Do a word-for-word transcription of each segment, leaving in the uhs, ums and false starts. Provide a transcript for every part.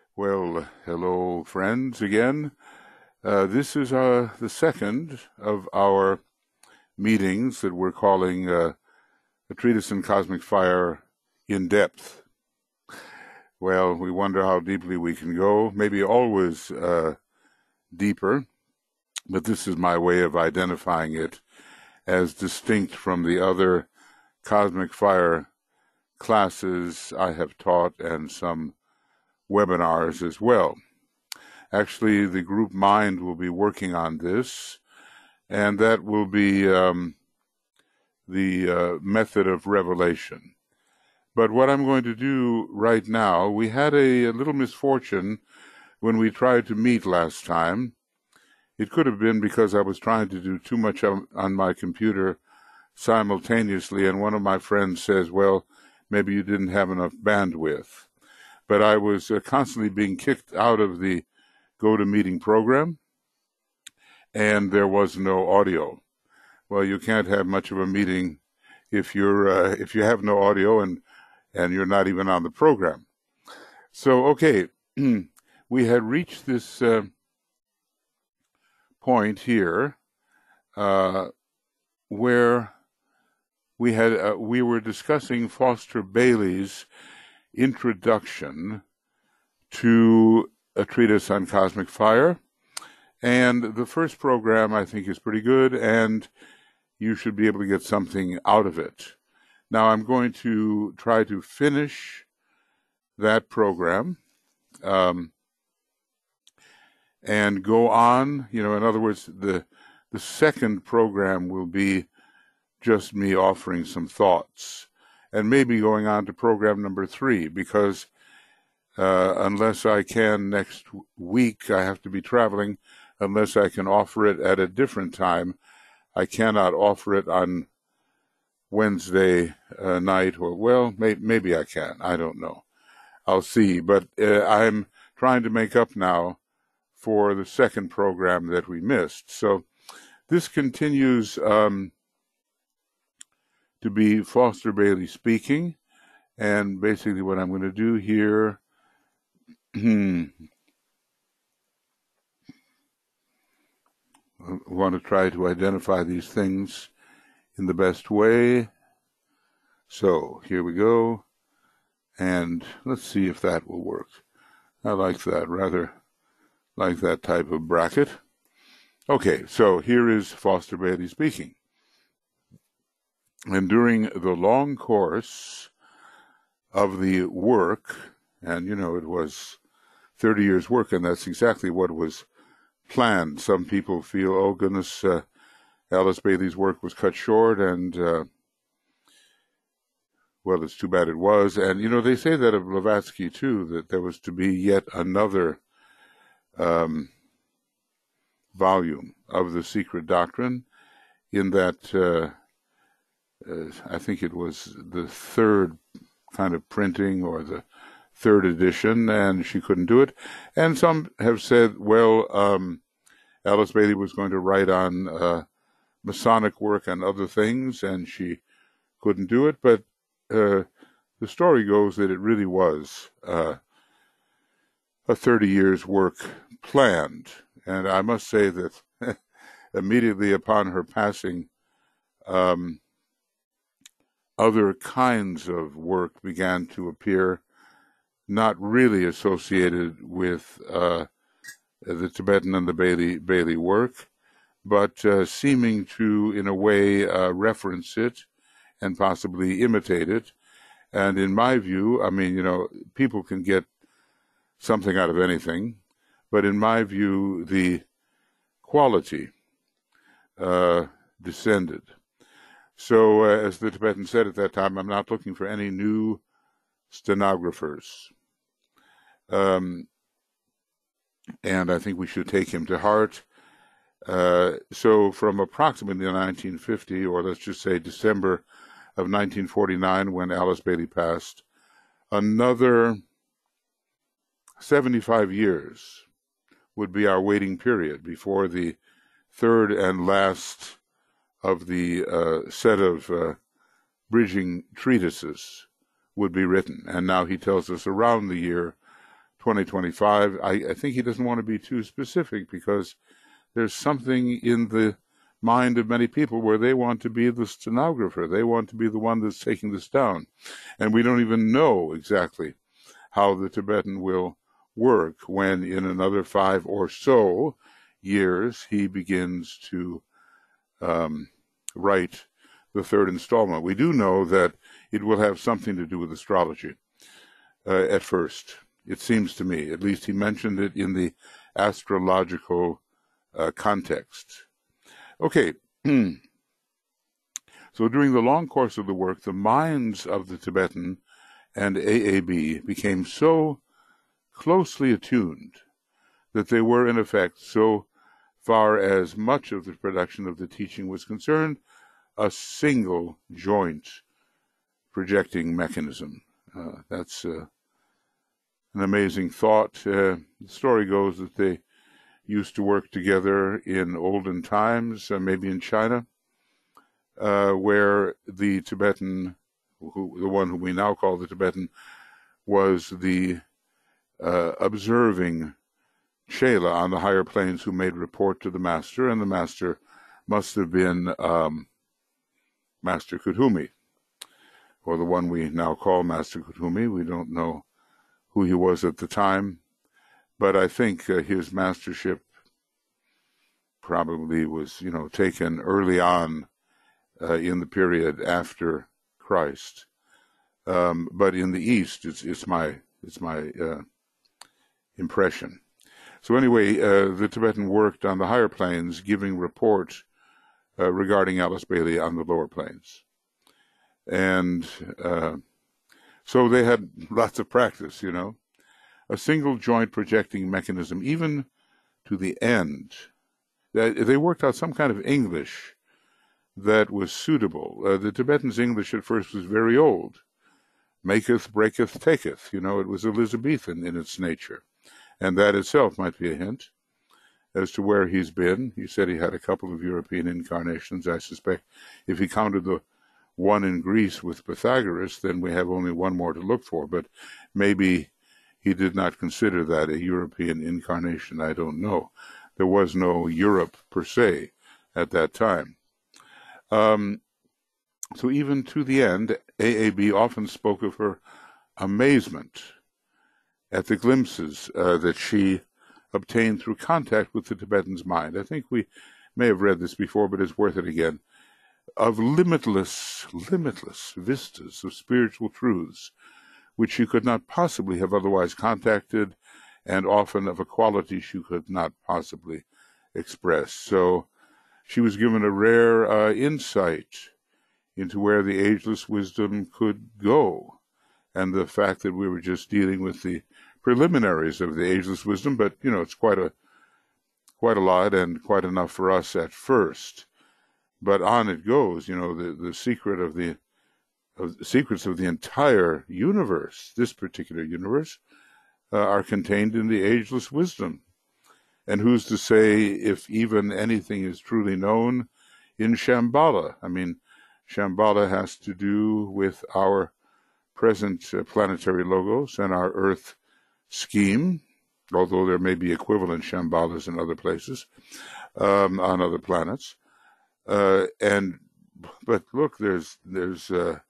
Well, hello, friends, again. Uh, this is uh, the second of our meetings that we're calling uh, A Treatise on Cosmic Fire in Depth. Well, we wonder how deeply we can go, maybe always uh, deeper, but this is my way of identifying it as distinct from the other cosmic fire classes I have taught and some webinars as well. Actually, the group Mind will be working on this, and that will be um, the uh, method of revelation. But what I'm going to do right now, we had a, a little misfortune when we tried to meet last time. It could have been because I was trying to do too much on, on my computer simultaneously, and one of my friends says, well, maybe you didn't have enough bandwidth. But I was uh, constantly being kicked out of the GoToMeeting program, and there was no audio. Well, you can't have much of a meeting if you're uh, if you have no audio and and you're not even on the program. So, okay, we had reached this uh, point here uh, where we had uh, we were discussing Foster Bailey's introduction to A Treatise on Cosmic Fire, and the first program I think is pretty good, and you should be able to get something out of it. Now I'm going to try to finish that program um, and go on. You know, in other words, the the second program will be just me offering some thoughts, and maybe going on to program number three, because uh, unless I can next week, I have to be traveling. Unless I can offer it at a different time, I cannot offer it on Wednesday uh, night, or, well, may, maybe I can. I don't know. I'll see. But uh, I'm trying to make up now for the second program that we missed. So this continues um, to be Foster Bailey speaking. And basically what I'm going to do here, I want to try to identify these things in the best way. So here we go, and let's see if that will work. I like that, rather like that type of bracket. Okay, so here is Foster Bailey speaking. And during the long course of the work, and you know, it was thirty years work, and that's exactly what was planned. Some people feel, oh goodness, uh, Alice Bailey's work was cut short, and uh, well, it's too bad it was. And, you know, they say that of Blavatsky, too, that there was to be yet another um, volume of The Secret Doctrine, in that uh, uh, I think it was the third kind of printing or the third edition, and she couldn't do it. And some have said, well, um, Alice Bailey was going to write on uh, Masonic work and other things, and she couldn't do it. But uh, the story goes that it really was uh, a thirty years work planned. And I must say that immediately upon her passing, um, other kinds of work began to appear, not really associated with uh, the Tibetan and the Bailey, Bailey work, but uh, seeming to, in a way, uh, reference it and possibly imitate it. And in my view, I mean, you know, people can get something out of anything, but in my view, the quality uh, descended. So, uh, as the Tibetan said at that time, I'm not looking for any new stenographers. Um, and I think we should take him to heart. Uh, so from approximately nineteen fifty, or let's just say December of nineteen forty-nine, when Alice Bailey passed, another seventy-five years would be our waiting period before the third and last of the uh, set of uh, bridging treatises would be written. And now he tells us around the year twenty twenty-five. I, I think he doesn't want to be too specific because there's something in the mind of many people where they want to be the stenographer. They want to be the one that's taking this down. And we don't even know exactly how the Tibetan will work when in another five or so years he begins to um, write the third installment. We do know that it will have something to do with astrology uh, at first. It seems to me, at least he mentioned it in the astrological uh, context. Okay, so during the long course of the work, the minds of the Tibetan and A A B became so closely attuned that they were, in effect, so far as much of the production of the teaching was concerned, a single joint projecting mechanism. Uh, that's uh, an amazing thought. Uh, the story goes that they used to work together in olden times, uh, maybe in China, uh, where the Tibetan, who, the one who we now call the Tibetan, was the uh, observing Chela on the higher planes who made report to the master, and the master must have been um, Master Kuthumi, or the one we now call Master Kuthumi. We don't know who he was at the time, but I think uh, his mastership probably was, you know, taken early on uh, in the period after Christ. Um, but in the East, it's it's my it's my uh, impression. So anyway, uh, the Tibetan worked on the higher planes, giving report uh, regarding Alice Bailey on the lower planes, and uh, so they had lots of practice, you know. A single joint projecting mechanism, even to the end. They worked out some kind of English that was suitable. Uh, the Tibetan's English at first was very old. Maketh, breaketh, taketh. You know, it was Elizabethan in its nature. And that itself might be a hint as to where he's been. He said he had a couple of European incarnations. I suspect if he counted the one in Greece with Pythagoras, then we have only one more to look for. But maybe he did not consider that a European incarnation. I don't know. There was no Europe per se at that time. Um, so even to the end, A A B often spoke of her amazement at the glimpses uh, that she obtained through contact with the Tibetan's mind. I think we may have read this before, but it's worth it again. Of limitless, limitless vistas of spiritual truths, which she could not possibly have otherwise contacted, and often of a quality she could not possibly express. So she was given a rare uh, insight into where the ageless wisdom could go, and the fact that we were just dealing with the preliminaries of the ageless wisdom, but, you know, it's quite a quite a lot and quite enough for us at first. But on it goes, you know, the, the secret of the of the secrets of the entire universe, this particular universe, uh, are contained in the ageless wisdom. And who's to say if even anything is truly known in Shambhala? I mean, Shambhala has to do with our present uh, planetary logos and our Earth scheme, although there may be equivalent Shambhalas in other places, um, on other planets. Uh, and but look, there's there's uh,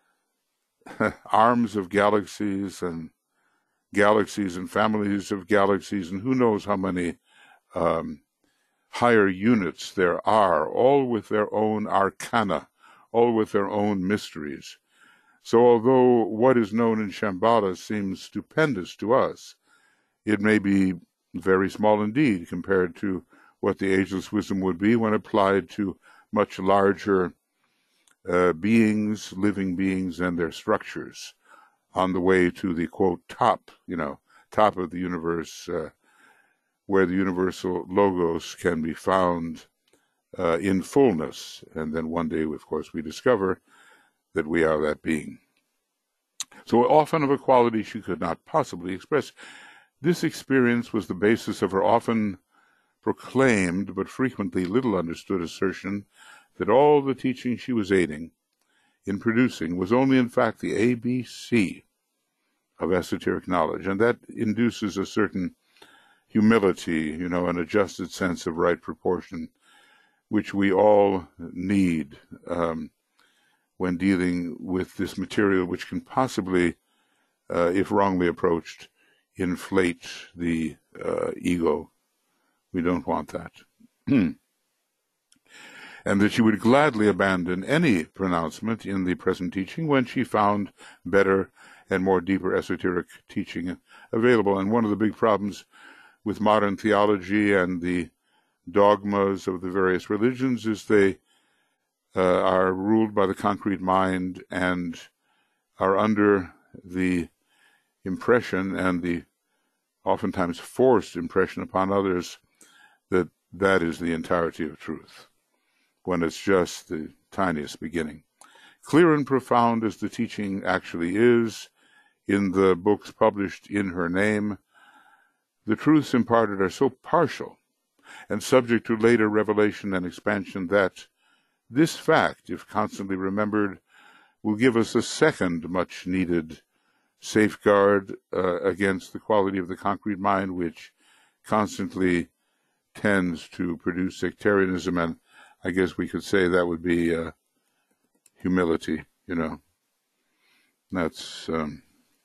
arms of galaxies and galaxies and families of galaxies, and who knows how many um, higher units there are, all with their own arcana, all with their own mysteries. So although what is known in Shambhala seems stupendous to us, it may be very small indeed compared to what the ageless wisdom would be when applied to much larger uh, beings, living beings, and their structures on the way to the, quote, top, you know, top of the universe, uh, where the universal logos can be found uh, in fullness. And then one day, of course, we discover that we are that being. So often of a quality she could not possibly express. This experience was the basis of her often proclaimed but frequently little understood assertion that all the teaching she was aiding in producing was only in fact the A B C of esoteric knowledge, and that induces a certain humility, you know, an adjusted sense of right proportion, which we all need um, when dealing with this material, which can possibly, uh, if wrongly approached, inflate the uh, ego. We don't want that. And that she would gladly abandon any pronouncement in the present teaching when she found better and more deeper esoteric teaching available. And one of the big problems with modern theology and the dogmas of the various religions is they uh, are ruled by the concrete mind and are under the impression and the oftentimes forced impression upon others that that is the entirety of truth, when it's just the tiniest beginning. Clear and profound as the teaching actually is, in the books published in her name, the truths imparted are so partial and subject to later revelation and expansion that this fact, if constantly remembered, will give us a second much-needed safeguard uh, against the quality of the concrete mind, which constantly tends to produce sectarianism, and I guess we could say that would be uh, humility, you know. That's um,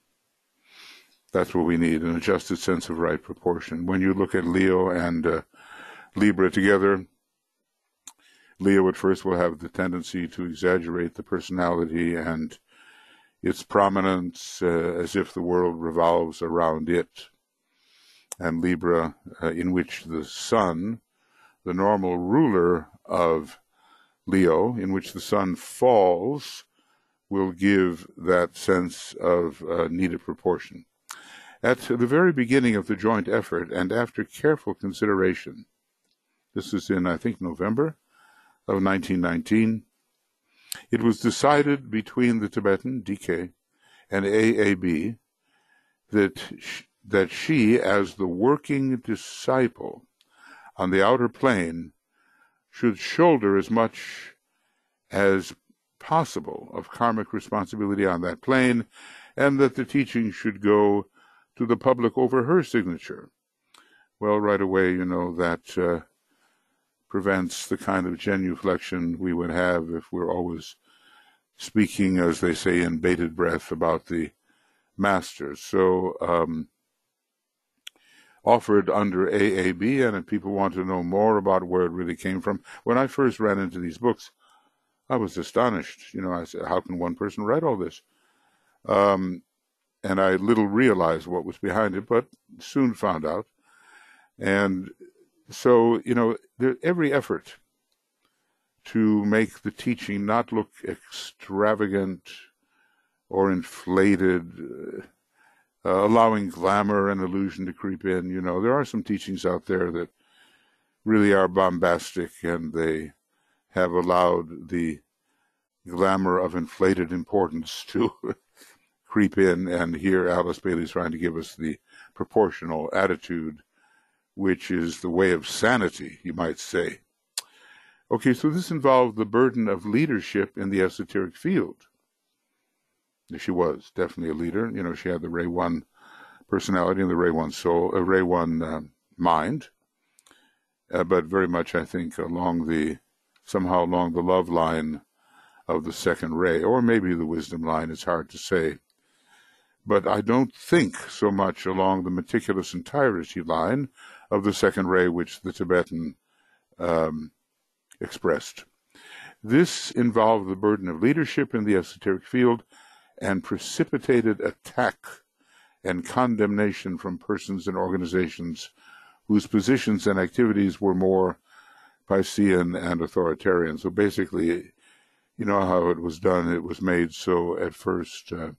that's what we need, an adjusted sense of right proportion. When you look at Leo and uh, Libra together, Leo at first will have the tendency to exaggerate the personality and its prominence uh, as if the world revolves around it. And Libra, uh, in which the sun, the normal ruler of Leo, in which the sun falls, will give that sense of uh, needed proportion. At the very beginning of the joint effort, and after careful consideration, this is in, I think, November of nineteen nineteen, it was decided between the Tibetan, D K, and A A B that sh- that she, as the working disciple on the outer plane, should shoulder as much as possible of karmic responsibility on that plane, and that the teaching should go to the public over her signature. Well, right away, you know, that uh, prevents the kind of genuflection we would have if we're always speaking, as they say, in bated breath about the masters. So, um, offered under A A B, and if people want to know more about where it really came from, when I first ran into these books, I was astonished. You know, I said, how can one person write all this? Um, and I little realized what was behind it, but soon found out. And so, you know, there, every effort to make the teaching not look extravagant or inflated, uh, uh, allowing glamour and illusion to creep in. You know, there are some teachings out there that really are bombastic, and they have allowed the glamour of inflated importance to creep in, and here Alice Bailey's trying to give us the proportional attitude, which is the way of sanity, you might say. Okay, so this involved the burden of leadership in the esoteric field. She was definitely a leader. You know, she had the Ray One personality and the Ray One soul, uh, Ray One uh, mind, uh, but very much, I think, along the, somehow along the love line of the second ray, or maybe the wisdom line, it's hard to say. But I don't think so much along the meticulous entirety line of the second ray, which the Tibetan um, expressed. This involved the burden of leadership in the esoteric field and precipitated attack and condemnation from persons and organizations whose positions and activities were more Piscean and authoritarian. So basically, you know how it was done. It was made so at first uh,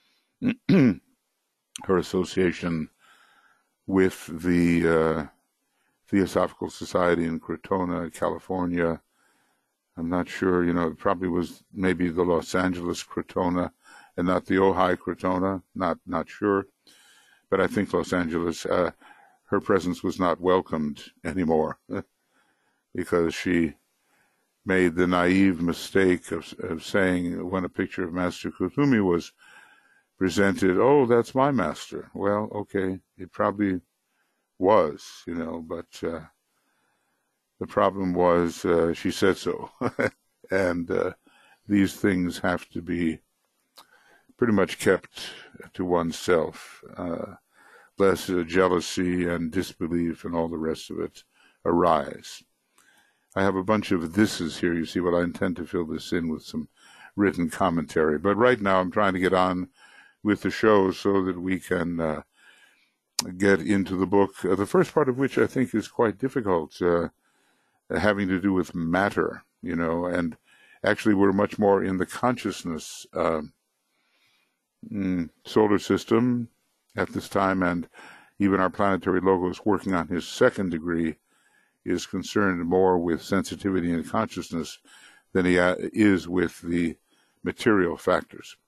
her association with the uh, Theosophical Society in Crotona, California. I'm not sure, you know, it probably was maybe the Los Angeles Crotona and not the Ojai Crotona, not not sure. But I think Los Angeles, uh, her presence was not welcomed anymore because she made the naive mistake of, of saying when a picture of Master Kuthumi was presented, oh, that's my master. Well, okay, it probably was, you know, but uh, the problem was uh, she said so. and uh, these things have to be pretty much kept to oneself, uh, lest uh, jealousy and disbelief and all the rest of it arise. I have a bunch of thises here, you see, but I intend to fill this in with some written commentary. But right now I'm trying to get on with the show so that we can uh, get into the book, uh, the first part of which I think is quite difficult, uh, having to do with matter, you know, and actually we're much more in the consciousness uh, mm, solar system at this time, and even our planetary logos working on his second degree is concerned more with sensitivity and consciousness than he is with the material factors.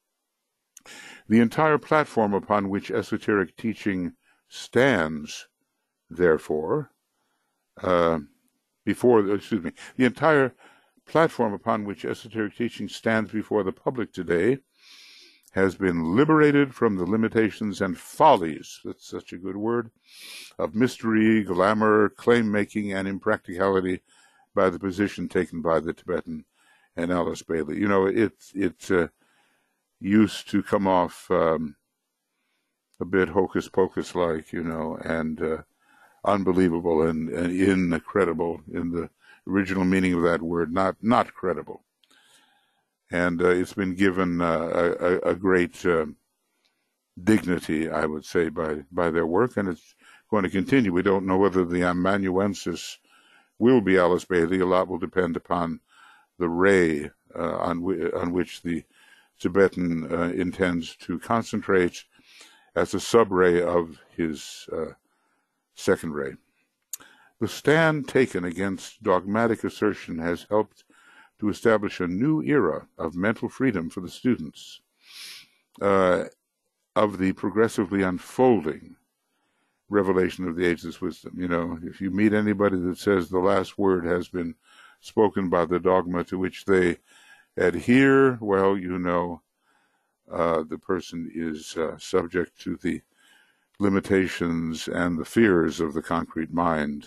The entire platform upon which esoteric teaching stands, therefore, uh, before, excuse me, the entire platform upon which esoteric teaching stands before the public today has been liberated from the limitations and follies, that's such a good word, of mystery, glamour, claim-making, and impracticality by the position taken by the Tibetan and Alice Bailey. You know, it, it uh, used to come off um, a bit hocus-pocus-like, you know, and uh, unbelievable and, and incredible in the original meaning of that word, not, not credible. And uh, it's been given uh, a, a great uh, dignity, I would say, by, by their work, and it's going to continue. We don't know whether the amanuensis will be Alice Bailey. A lot will depend upon the ray uh, on, w on which the Tibetan uh, intends to concentrate as a sub-ray of his uh, second ray. The stand taken against dogmatic assertion has helped to establish a new era of mental freedom for the students uh, of the progressively unfolding revelation of the ageless wisdom. You know, if you meet anybody that says the last word has been spoken by the dogma to which they adhere, well, you know, uh, the person is uh, subject to the limitations and the fears of the concrete mind.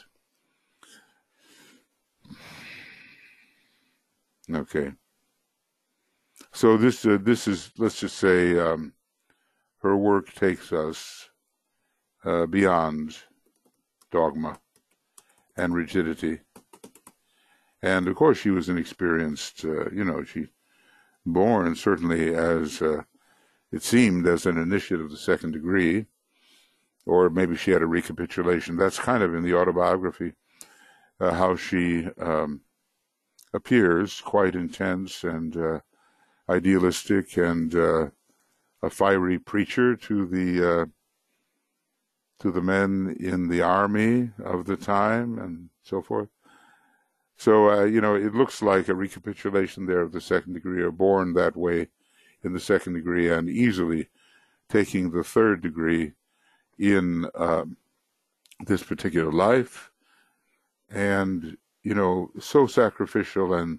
Okay. So this uh, this is, let's just say, um, her work takes us uh, beyond dogma and rigidity. And of course, she was an experienced, uh, you know, she born certainly as, uh, it seemed, as an initiate of the second degree, or maybe she had a recapitulation. That's kind of in the autobiography, uh, how she um, appears quite intense and uh, idealistic and uh, a fiery preacher to the uh, to the men in the army of the time and so forth. So, uh, you know, it looks like a recapitulation there of the second degree, or born that way in the second degree, and easily taking the third degree in uh, this particular life. And, you know, so sacrificial and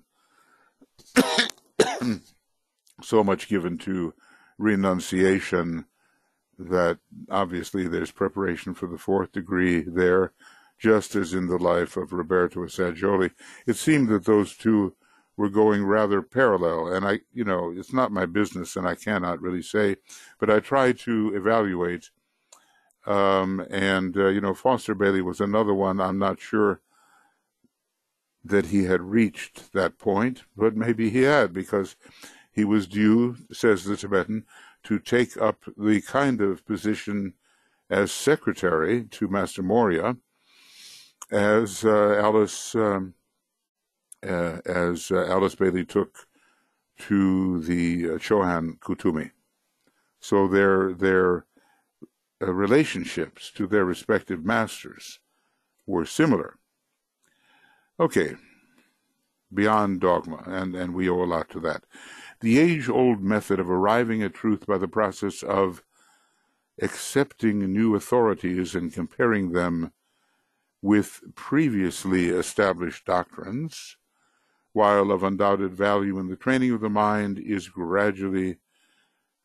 so much given to renunciation that obviously there's preparation for the fourth degree there, just as in the life of Roberto Assagioli. It seemed that those two were going rather parallel, and I, you know, it's not my business and I cannot really say, but I try to evaluate. Um, and, uh, you know, Foster Bailey was another one. I'm not sure that he had reached that point, but maybe he had, because he was due, says the Tibetan, to take up the kind of position as secretary to Master Morya, as uh, Alice um, uh, as uh, Alice Bailey took to the uh, Chohan Kutumi. So their their uh, relationships to their respective masters were similar. Okay, beyond dogma, and, and we owe a lot to that. The age-old method of arriving at truth by the process of accepting new authorities and comparing them with previously established doctrines, while of undoubted value in the training of the mind, is gradually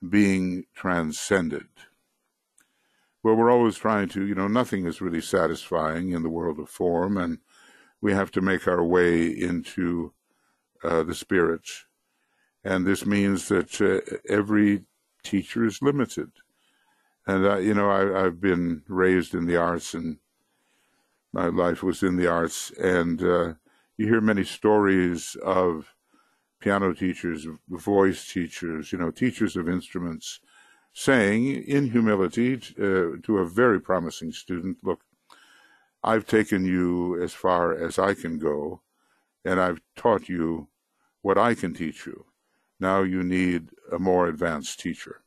being transcended. Well, we're always trying to, you know, nothing is really satisfying in the world of form, and we have to make our way into uh, the spirit. And this means that uh, every teacher is limited. And, uh, you know, I, I've been raised in the arts, and my life was in the arts, and uh, you hear many stories of piano teachers, voice teachers, you know, teachers of instruments, saying in humility uh, to a very promising student, look, I've taken you as far as I can go, and I've taught you what I can teach you. Now you need a more advanced teacher.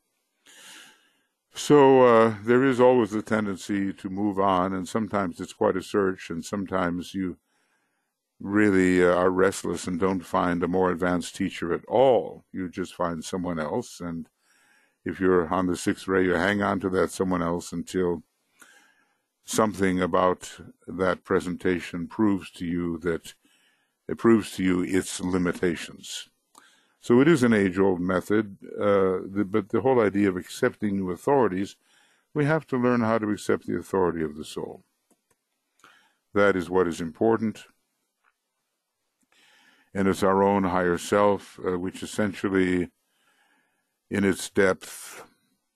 So uh, there is always a tendency to move on, and sometimes it's quite a search, and sometimes you really uh, are restless and don't find a more advanced teacher at all. You just find someone else, and if you're on the sixth ray, you hang on to that someone else until something about that presentation proves to you that it proves to you its limitations. So it is an age-old method, uh, the, but the whole idea of accepting new authorities, we have to learn how to accept the authority of the soul. That is what is important. And it's our own higher self, uh, which essentially, in its depth,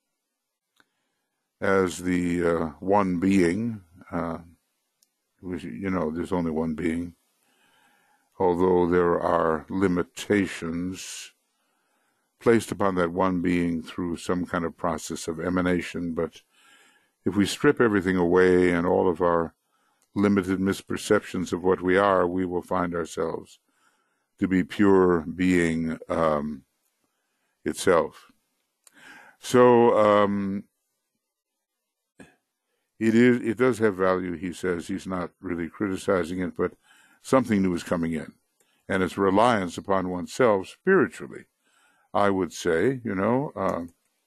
as the uh, one being, uh, which, you know, there's only one being, although there are limitations placed upon that one being through some kind of process of emanation. But if we strip everything away and all of our limited misperceptions of what we are, we will find ourselves to be pure being um, itself. So um, it is. It does have value, he says. He's not really criticizing it, but something new is coming in. And it's reliance upon oneself spiritually, I would say, you know, uh,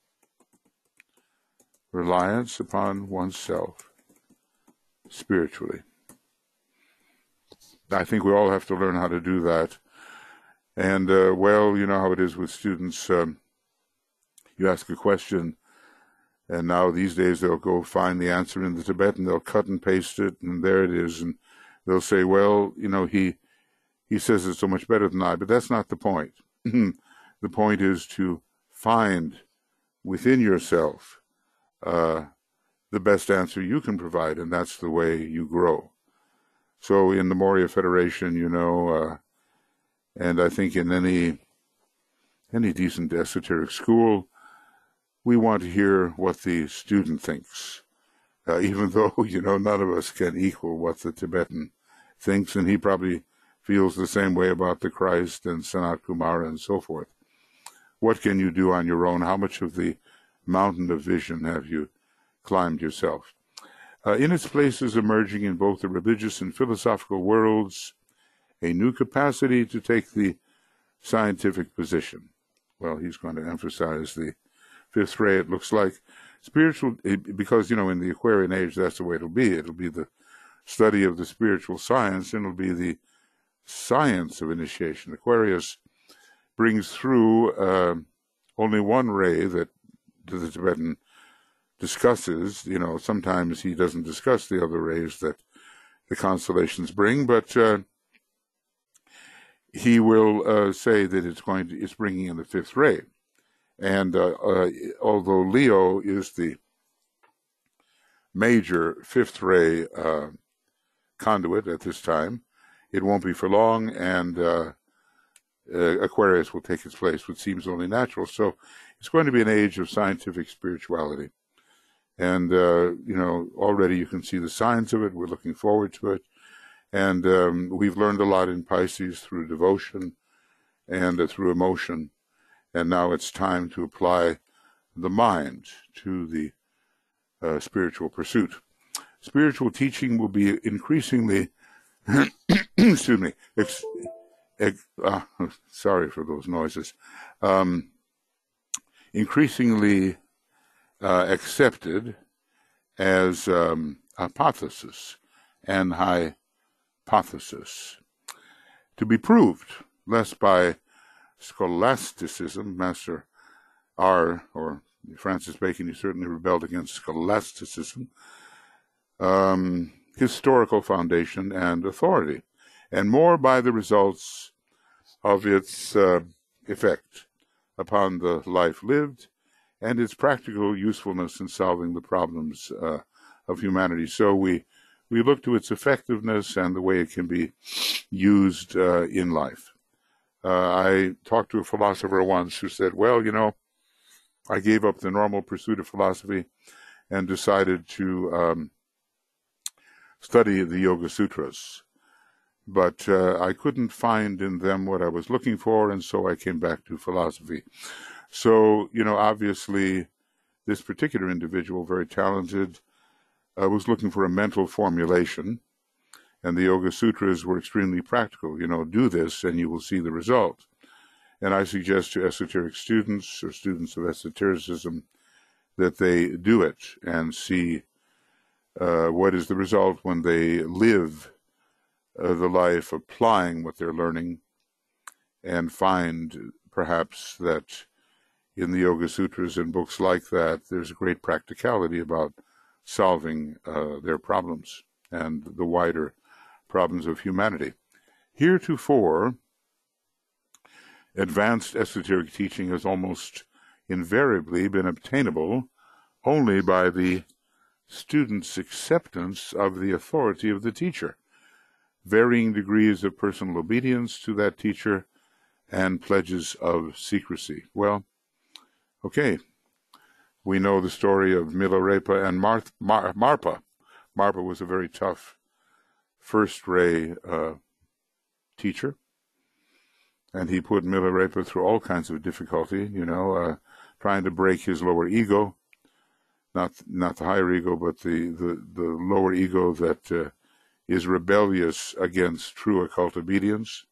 reliance upon oneself spiritually. I think we all have to learn how to do that. And, uh, well, you know how it is with students. Um, you ask a question, and now these days they'll go find the answer in the Tibetan, they'll cut and paste it, and there it is. And they'll say, well, you know, he he says it so much better than I, but that's not the point. The point is to find within yourself uh, the best answer you can provide, and that's the way you grow. So in the Moria Federation, you know, uh, and I think in any any decent esoteric school, we want to hear what the student thinks, uh, even though, you know, none of us can equal what the Tibetan thinks, and he probably feels the same way about the Christ and Sanat Kumara and so forth. What can you do on your own? How much of the mountain of vision have you climbed yourself? Uh, in its place is emerging in both the religious and philosophical worlds a new capacity to take the scientific position. Well, he's going to emphasize the fifth ray, it looks like. Spiritual, because, you know, in the Aquarian age, that's the way it'll be. It'll be the study of the spiritual science, and it'll be the science of initiation. Aquarius brings through uh, only one ray that the Tibetan discusses. You know, sometimes he doesn't discuss the other rays that the constellations bring, but uh, he will uh, say that it's going to, it's bringing in the fifth ray. And uh, uh, although Leo is the major fifth ray uh, conduit at this time, it won't be for long, and uh, uh, Aquarius will take its place, which seems only natural. So it's going to be an age of scientific spirituality. And, uh, you know, already you can see the signs of it. We're looking forward to it. And um, we've learned a lot in Pisces through devotion and uh, through emotion. And now it's time to apply the mind to the uh, spiritual pursuit. Spiritual teaching will be increasingly, excuse me, ex, ex, uh, sorry for those noises, um, increasingly uh, accepted as um, hypothesis and hypothesis, to be proved less by scholasticism, Master are, or Francis Bacon, he certainly rebelled against scholasticism, um, historical foundation and authority, and more by the results of its uh, effect upon the life lived and its practical usefulness in solving the problems uh, of humanity. So we we look to its effectiveness and the way it can be used uh, in life. Uh, I talked to a philosopher once who said, well, you know, I gave up the normal pursuit of philosophy and decided to um, study the Yoga Sutras. But uh, I couldn't find in them what I was looking for, and so I came back to philosophy. So, you know, obviously, this particular individual, very talented, uh, was looking for a mental formulation, and the Yoga Sutras were extremely practical. You know, do this and you will see the result. And I suggest to esoteric students or students of esotericism that they do it and see uh, what is the result when they live uh, the life applying what they're learning, and find perhaps that in the Yoga Sutras and books like that, there's a great practicality about solving uh, their problems and the wider problems of humanity. Heretofore, advanced esoteric teaching has almost invariably been obtainable only by the student's acceptance of the authority of the teacher, varying degrees of personal obedience to that teacher, and pledges of secrecy. Well, okay, we know the story of Milarepa and Mar Mar Marpa. Marpa was a very tough first-ray uh, teacher, and he put Milarepa through all kinds of difficulty, you know, uh, trying to break his lower ego, not not the higher ego, but the, the, the lower ego that uh, is rebellious against true occult obedience.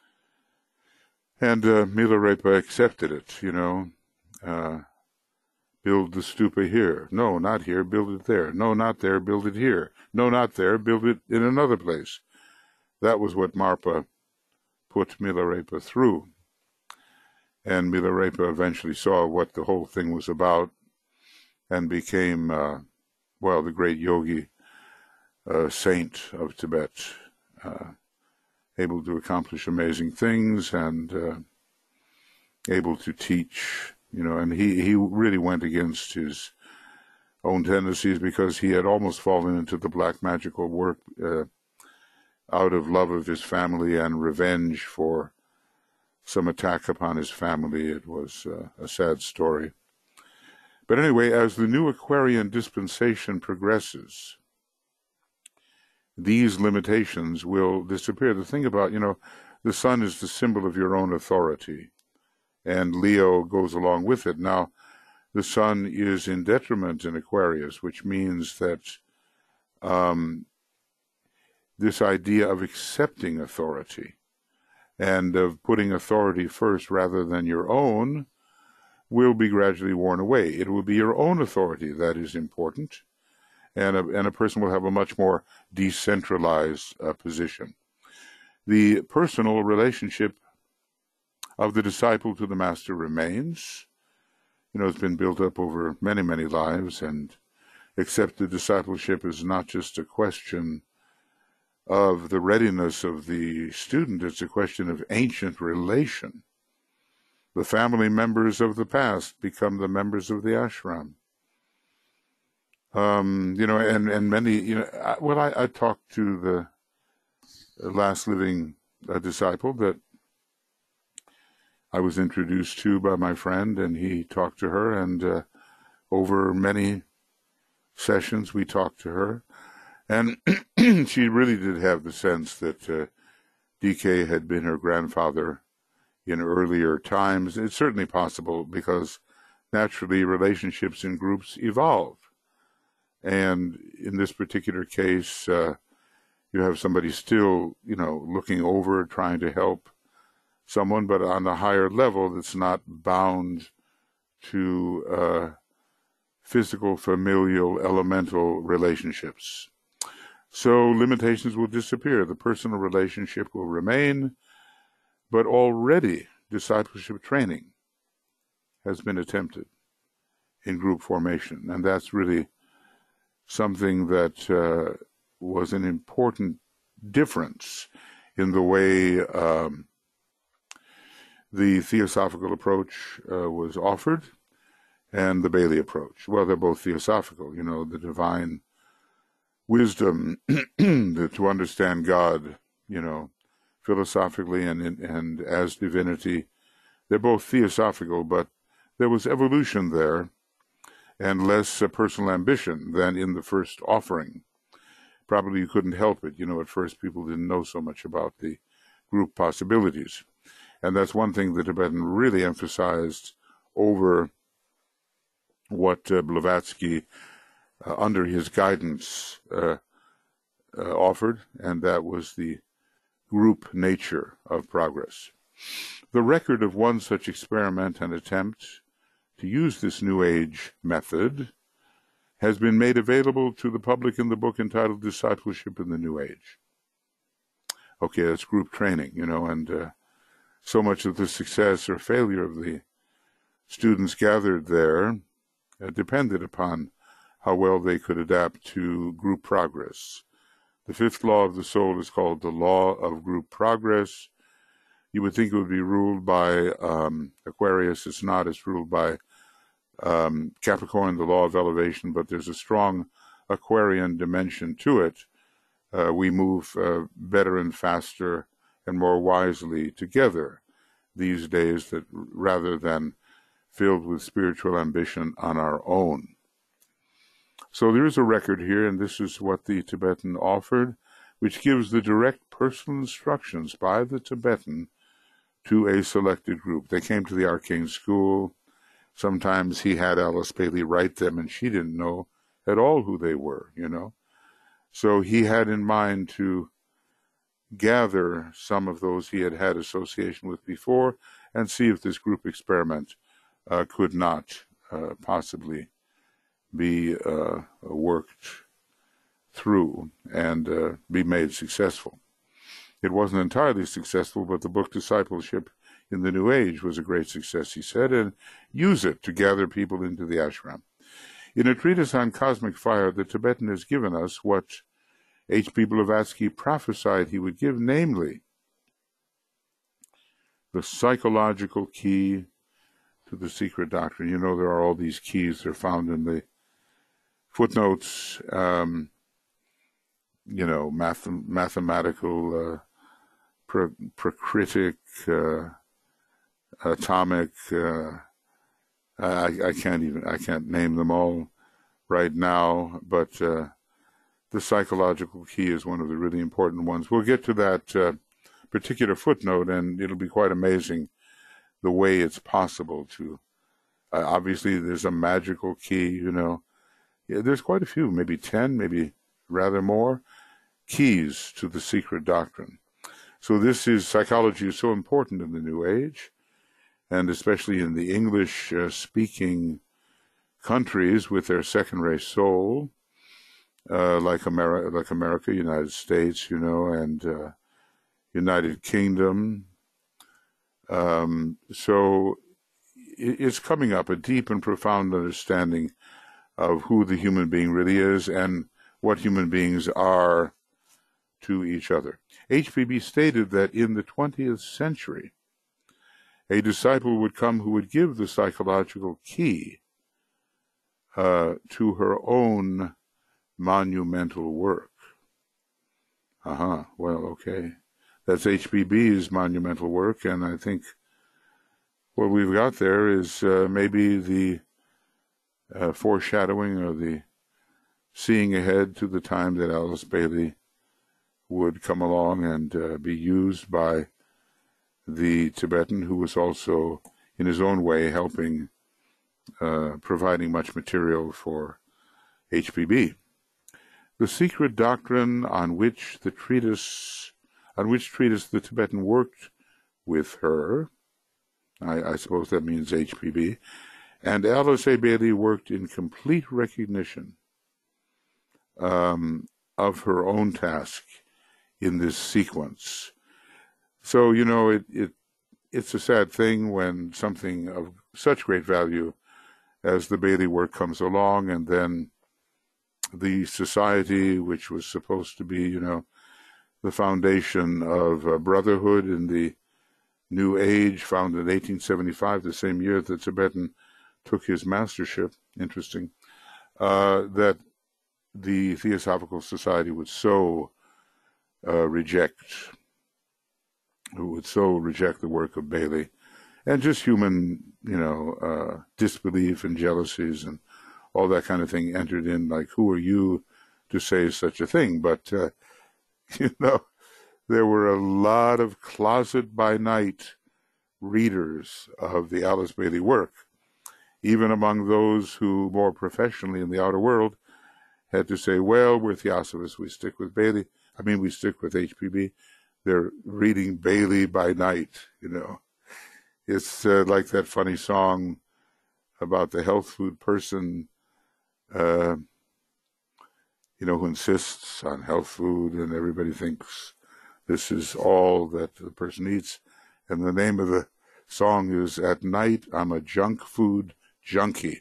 And uh, Milarepa accepted it, you know. Uh, build the stupa here. No, not here, build it there. No, not there, build it here. No, not there, build it in another place. That was what Marpa put Milarepa through. And Milarepa eventually saw what the whole thing was about and became, uh, well, the great yogi uh, saint of Tibet, uh, able to accomplish amazing things and uh, able to teach, you know, and he, he really went against his own tendencies because he had almost fallen into the black magical work uh, out of love of his family and revenge for some attack upon his family. It was uh, a sad story. But anyway, as the new Aquarian dispensation progresses, these limitations will disappear. The thing about, you know, the sun is the symbol of your own authority, and Leo goes along with it. Now, the sun is in detriment in Aquarius, which means that um, this idea of accepting authority and of putting authority first rather than your own will be gradually worn away. It will be your own authority that is important, and a, and a person will have a much more decentralized uh, position. The personal relationship of the disciple to the master remains. You know, it's been built up over many, many lives, and accepted discipleship is not just a question of the readiness of the student, it's a question of ancient relation. The family members of the past become the members of the ashram. Um, you know, and, and many, you know, I, well, I, I talked to the last living uh, disciple that I was introduced to by my friend, and he talked to her, and uh, over many sessions we talked to her, and she really did have the sense that uh, D K had been her grandfather in earlier times. It's certainly possible because naturally relationships in groups evolve. And in this particular case, uh, you have somebody still, you know, looking over, trying to help someone, but on a higher level that's not bound to uh, physical, familial, elemental relationships. So limitations will disappear. The personal relationship will remain, but already discipleship training has been attempted in group formation. And that's really something that uh, was an important difference in the way um, the theosophical approach uh, was offered and the Bailey approach. Well, they're both theosophical, you know, the divine wisdom to understand God, you know, philosophically and, and as divinity. They're both theosophical, but there was evolution there and less uh, personal ambition than in the first offering. Probably you couldn't help it. You know, at first people didn't know so much about the group possibilities. And that's one thing the Tibetan really emphasized over what uh, Blavatsky, uh, under his guidance, uh, uh, offered, and that was the group nature of progress. The record of one such experiment and attempt to use this New Age method has been made available to the public in the book entitled Discipleship in the New Age. Okay, that's group training, you know, and uh, so much of the success or failure of the students gathered there uh, depended upon how well they could adapt to group progress. The fifth law of the soul is called the law of group progress. You would think it would be ruled by um, Aquarius. It's not. It's ruled by um, Capricorn, the law of elevation, but there's a strong Aquarian dimension to it. Uh, we move uh, better and faster and more wisely together these days, that rather than filled with spiritual ambition on our own. So there is a record here, and this is what the Tibetan offered, which gives the direct personal instructions by the Tibetan to a selected group. They came to the arcane school. Sometimes he had Alice Bailey write them, and she didn't know at all who they were, you know. So he had in mind to gather some of those he had had association with before and see if this group experiment uh, could not uh, possibly be uh, worked through and uh, be made successful. It wasn't entirely successful, but the book Discipleship in the New Age was a great success, he said, and use it to gather people into the ashram. In a treatise on cosmic fire, the Tibetan has given us what H P Blavatsky prophesied he would give, namely, the psychological key to the secret doctrine. You know, there are all these keys. They're found in the footnotes, um, you know, math mathematical, uh, pro procritic, uh, atomic, uh, I, I can't even, I can't name them all right now, but uh, the psychological key is one of the really important ones. We'll get to that uh, particular footnote, and it'll be quite amazing the way it's possible to, uh, obviously there's a magical key, you know. Yeah, there's quite a few, maybe ten, maybe rather more, keys to the secret doctrine. So this is, psychology is so important in the New Age, and especially in the English-speaking uh, countries with their second-ray soul, uh, like, America, like America, United States, you know, and uh, United Kingdom. Um, so it, it's coming up, a deep and profound understanding of who the human being really is and what human beings are to each other. H P B stated that in the twentieth century, a disciple would come who would give the psychological key uh, to her own monumental work. Uh-huh, well, okay. That's H P B's monumental work, and I think what we've got there is uh, maybe the uh, foreshadowing or the seeing ahead to the time that Alice Bailey would come along and uh, be used by the Tibetan, who was also, in his own way, helping, uh, providing much material for H P B. The secret doctrine on which the treatise, on which treatise the Tibetan worked with her, I, I suppose that means H P B, and Alice A. Bailey worked in complete recognition um, of her own task in this sequence. So, you know, it, it it's a sad thing when something of such great value as the Bailey work comes along, and then the society, which was supposed to be, you know, the foundation of uh, brotherhood in the New Age, founded in eighteen seventy-five, the same year that Tibetan took his mastership, interesting, uh, that the Theosophical Society would so uh, reject, would so reject the work of Bailey, and just human, you know, uh, disbelief and jealousies and all that kind of thing entered in, like, who are you to say such a thing? But, uh, you know, there were a lot of closet-by-night readers of the Alice Bailey work, even among those who more professionally in the outer world had to say, well, we're Theosophists, we stick with Bailey. I mean, we stick with H P B. They're reading Bailey by night, you know. It's uh, like that funny song about the health food person, uh, you know, who insists on health food, and everybody thinks this is all that the person eats. And the name of the song is At Night, I'm a Junk Food Junkie,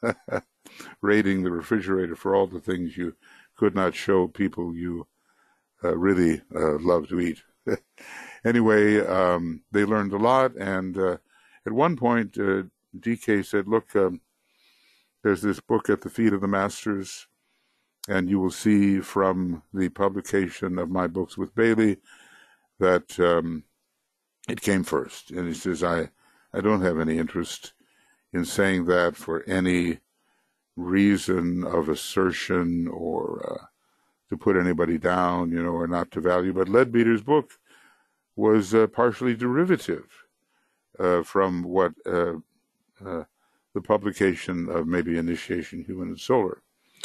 raiding the refrigerator for all the things you could not show people you uh, really uh, love to eat. Anyway, um, they learned a lot, and uh, at one point, uh, D K said, look, um, there's this book at the feet of the masters, and you will see from the publication of my books with Bailey that um, it came first. And he says, I, I don't have any interest in saying that for any reason of assertion or uh, to put anybody down, you know, or not to value. But Leadbeater's book was uh, partially derivative uh, from what uh, uh, the publication of maybe Initiation Human and Solar.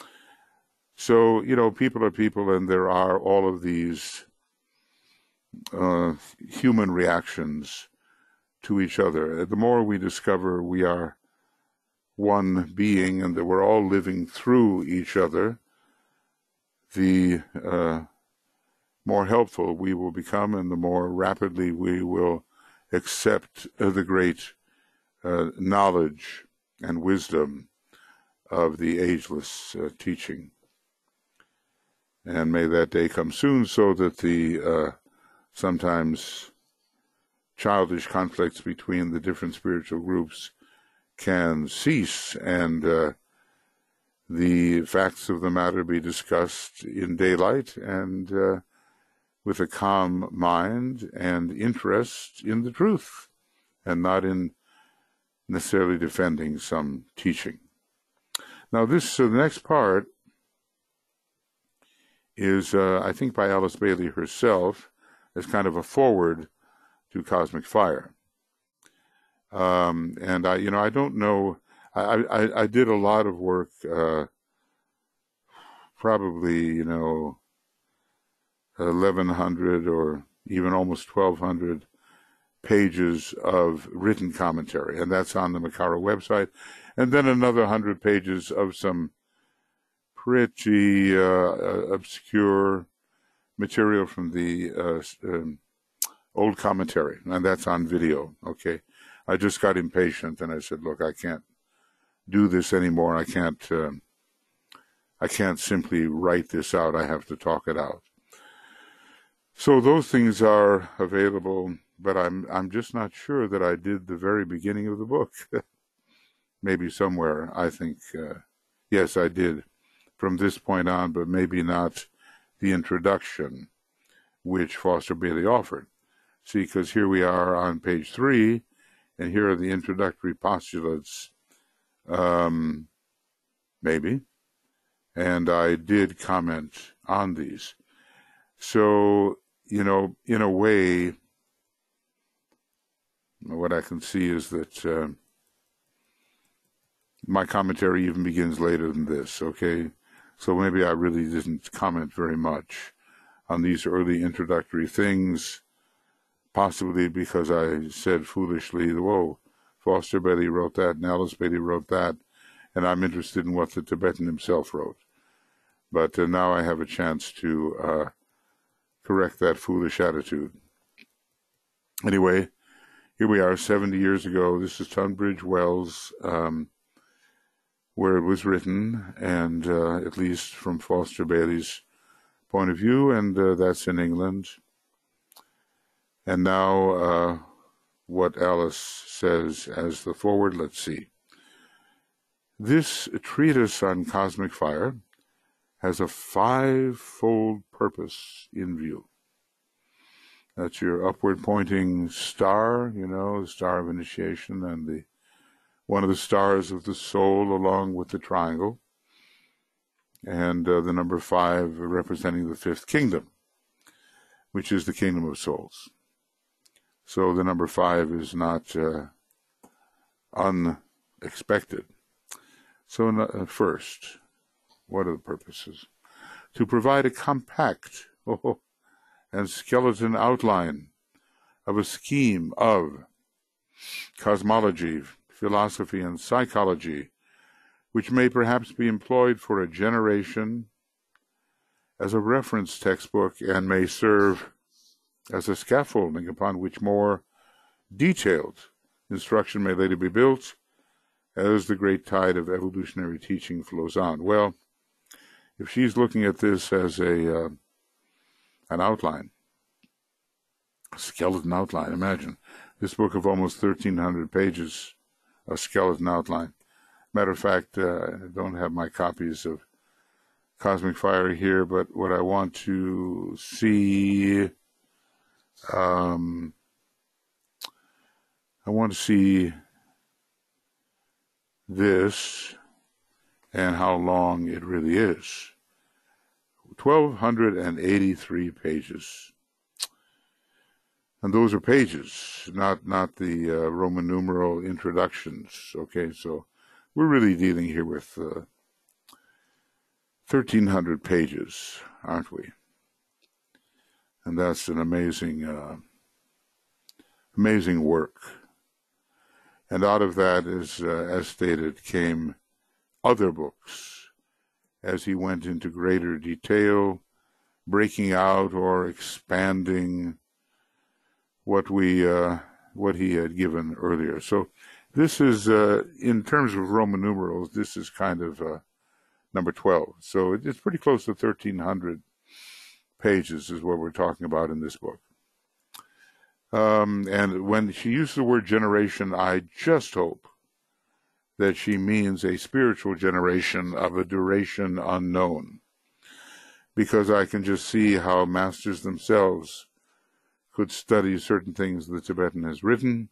So, you know, people are people, and there are all of these uh, human reactions to each other. The more we discover we are one being and that we're all living through each other, the uh, more helpful we will become, and the more rapidly we will accept uh, the great uh, knowledge and wisdom of the ageless uh, teaching. And may that day come soon, so that the uh, sometimes childish conflicts between the different spiritual groups can cease, and uh, the facts of the matter be discussed in daylight and uh, with a calm mind and interest in the truth, and not in necessarily defending some teaching. Now, this uh, the next part is, uh, I think, by Alice Bailey herself, as kind of a forward to Cosmic Fire. Um, and I, you know, I don't know. I, I, I did a lot of work, uh, probably, you know, eleven hundred or even almost twelve hundred pages of written commentary, and that's on the Makara website, and then another one hundred pages of some pretty uh, obscure material from the uh, um, old commentary, and that's on video, okay? I just got impatient, and I said, look, I can't do this anymore. I can't, uh, I can't simply write this out. I have to talk it out. So those things are available, but I'm I'm just not sure that I did the very beginning of the book. Maybe somewhere, I think, uh, yes, I did from this point on, but maybe not the introduction which Foster Bailey offered. See, because here we are on page three, and here are the introductory postulates, um, maybe, and I did comment on these. So, you know, in a way, what I can see is that uh, my commentary even begins later than this, okay? So maybe I really didn't comment very much on these early introductory things, possibly because I said foolishly, whoa, Foster Bailey wrote that, and Alice Bailey wrote that, and I'm interested in what the Tibetan himself wrote. But uh, now I have a chance to uh, correct that foolish attitude. Anyway, here we are seventy years ago. This is Tunbridge Wells, um, where it was written, and uh, at least from Foster Bailey's point of view, and uh, that's in England. And now uh, what Alice says as the foreword, let's see. This treatise on cosmic fire has a five-fold purpose in view. That's your upward-pointing star, you know, the star of initiation, and the one of the stars of the soul along with the triangle, and uh, the number five representing the fifth kingdom, which is the kingdom of souls. So the number five is not uh, unexpected. So uh, first, what are the purposes? To provide a compact oh, and skeleton outline of a scheme of cosmology, philosophy, and psychology, which may perhaps be employed for a generation as a reference textbook and may serve as a scaffolding upon which more detailed instruction may later be built as the great tide of evolutionary teaching flows on. Well, if she's looking at this as a uh, an outline, a skeleton outline, imagine this book of almost thirteen hundred pages, a skeleton outline. Matter of fact, uh, I don't have my copies of Cosmic Fire here, but what I want to see, um, I want to see this and how long it really is. twelve eighty-three pages. And those are pages, not not the uh, Roman numeral introductions. Okay, so we're really dealing here with uh, thirteen hundred pages, aren't we? And that's an amazing, uh, amazing work. And out of that, is, uh, as stated, came other books as he went into greater detail, breaking out or expanding what we uh, what he had given earlier. So this is, uh, in terms of Roman numerals, this is kind of uh, number twelve. So it's pretty close to thirteen hundred pages is what we're talking about in this book. Um, and when she uses the word generation, I just hope that she means a spiritual generation of a duration unknown, because I can just see how masters themselves could study certain things the Tibetan has written,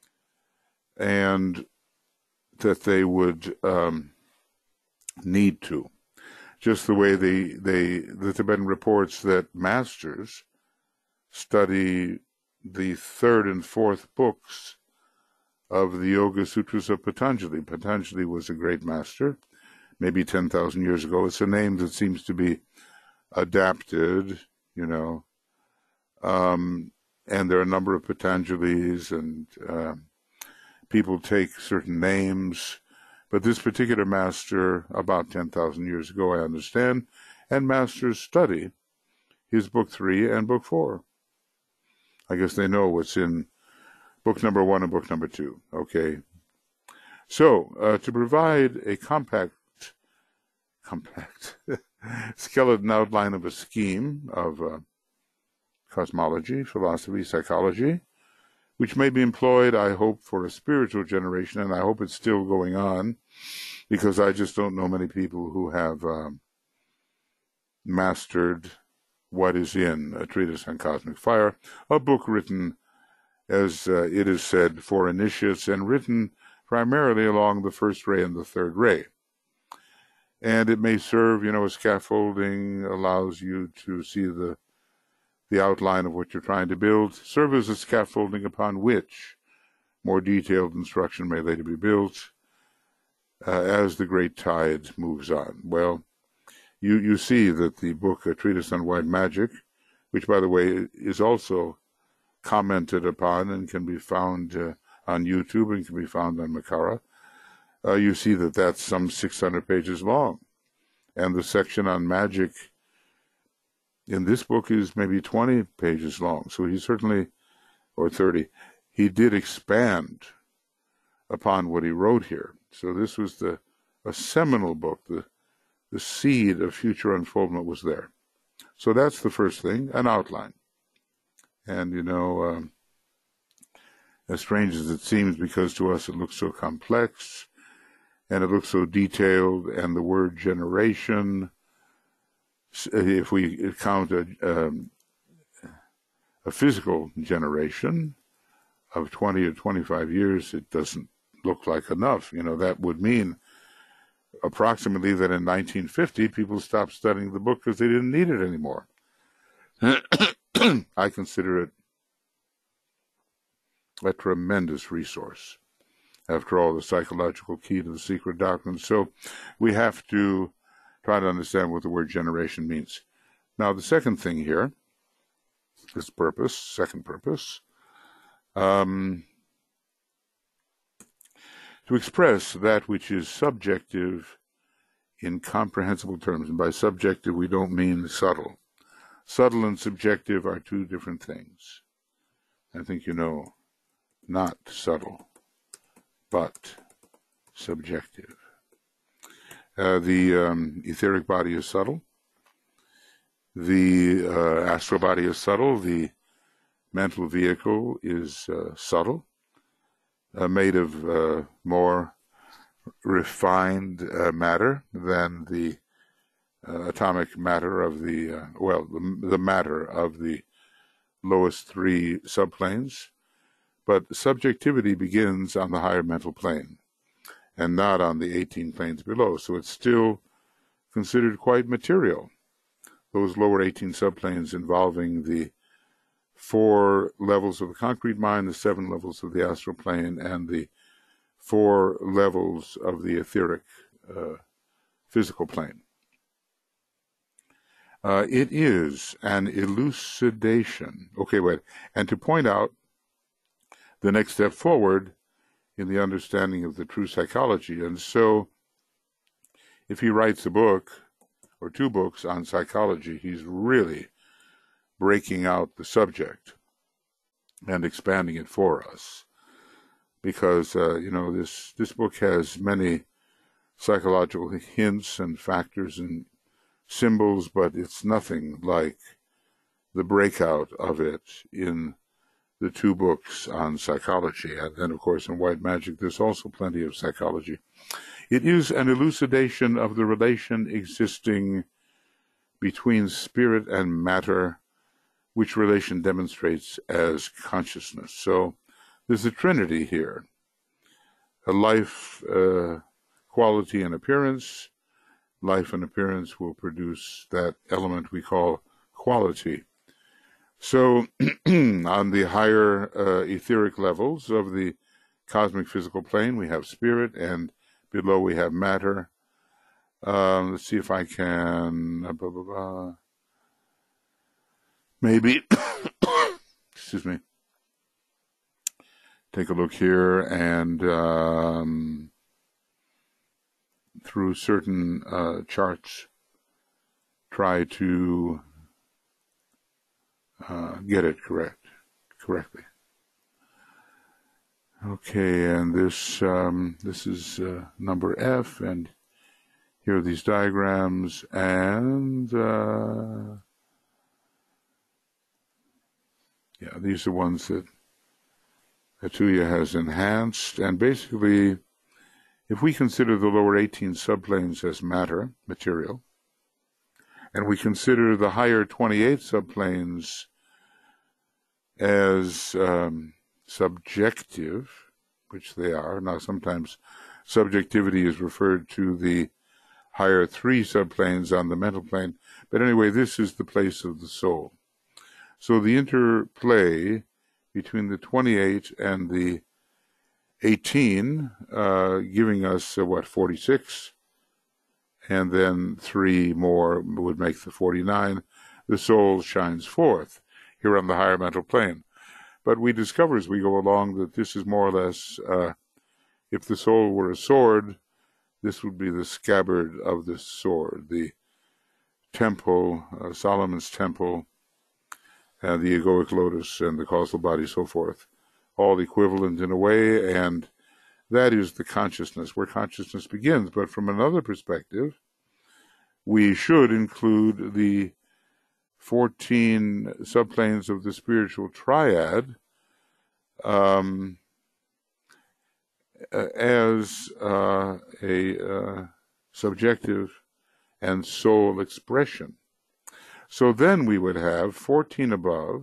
and that they would um, need to. Just the way they, they, the Tibetan reports that masters study the third and fourth books of the Yoga Sutras of Patanjali. Patanjali was a great master, maybe ten thousand years ago. It's a name that seems to be adapted, you know, um, and there are a number of Patanjalis, and uh, people take certain names. But this particular master, about ten thousand years ago, I understand, and masters study his book three and book four. I guess they know what's in book number one and book number two, okay? So, uh, to provide a compact, compact skeleton outline of a scheme of uh, cosmology, philosophy, psychology, which may be employed, I hope, for a spiritual generation, and I hope it's still going on, because I just don't know many people who have um, mastered what is in A Treatise on Cosmic Fire, a book written, as uh, it is said, for initiates, and written primarily along the first ray and the third ray. And it may serve, you know, as scaffolding, allows you to see the the outline of what you're trying to build, serve as a scaffolding upon which more detailed instruction may later be built uh, as the great tide moves on. Well, you, you see that the book, A Treatise on White Magic, which, by the way, is also commented upon and can be found uh, on YouTube and can be found on Makara, uh, you see that that's some six hundred pages long. And the section on magic in this book is maybe twenty pages long. So he certainly, or thirty, he did expand upon what he wrote here. So this was the a seminal book. The, the seed of future unfoldment was there. So that's the first thing, an outline. And, you know, um, as strange as it seems, because to us it looks so complex, and it looks so detailed, and the word generation, if we count a, um, a physical generation of twenty or twenty-five years, it doesn't look like enough. You know, that would mean approximately that in nineteen fifty, people stopped studying the book because they didn't need it anymore. I consider it a tremendous resource. After all, the psychological key to the secret doctrine. So we have to try to understand what the word generation means. Now, the second thing here, this purpose, second purpose, um, to express that which is subjective in comprehensible terms. And by subjective, we don't mean subtle. Subtle and subjective are two different things. I think you know, not subtle, but subjective. Uh, the um, etheric body is subtle. The uh, astral body is subtle. The mental vehicle is uh, subtle, uh, made of uh, more refined uh, matter than the uh, atomic matter of the, uh, well, the, the matter of the lowest three subplanes. But subjectivity begins on the higher mental plane and not on the eighteen planes below. So it's still considered quite material. Those lower eighteen subplanes involving the four levels of the concrete mind, the seven levels of the astral plane, and the four levels of the etheric uh, physical plane. Uh, it is an elucidation. Okay, wait. And to point out the next step forward in the understanding of the true psychology. And so if he writes a book or two books on psychology, he's really breaking out the subject and expanding it for us. Because, uh, you know, this, this book has many psychological hints and factors and symbols, but it's nothing like the breakout of it in the two books on psychology. And then, of course, in White Magic, there's also plenty of psychology. It is an elucidation of the relation existing between spirit and matter, which relation demonstrates as consciousness. So there's a trinity here: a life, uh, quality, and appearance. Life and appearance will produce that element we call quality. So on the higher uh, etheric levels of the cosmic physical plane, we have spirit, and below we have matter. Um, let's see if I can, uh, blah, blah, blah. maybe, excuse me, take a look here, and um, through certain uh, charts, try to uh, get it correct, correctly. Okay, and this um, this is uh, number F, and here are these diagrams, and uh, yeah, these are ones that Atuya has enhanced. And basically, if we consider the lower eighteen subplanes as matter, material, and we consider the higher twenty-eight subplanes as um, subjective, which they are. Now, sometimes subjectivity is referred to the higher three subplanes on the mental plane. But anyway, this is the place of the soul. So the interplay between the twenty-eight and the eighteen, uh, giving us, uh, what, forty-six, and then three more would make the forty-nine. The soul shines forth here on the higher mental plane. But we discover as we go along that this is more or less, uh, if the soul were a sword, this would be the scabbard of the sword, the temple, uh, Solomon's temple, uh, the egoic lotus, and the causal body, so forth. all equivalent in a way, and that is the consciousness, where consciousness begins. But from another perspective, we should include the fourteen subplanes of the spiritual triad um, as uh, a uh, subjective and soul expression. So then we would have fourteen above,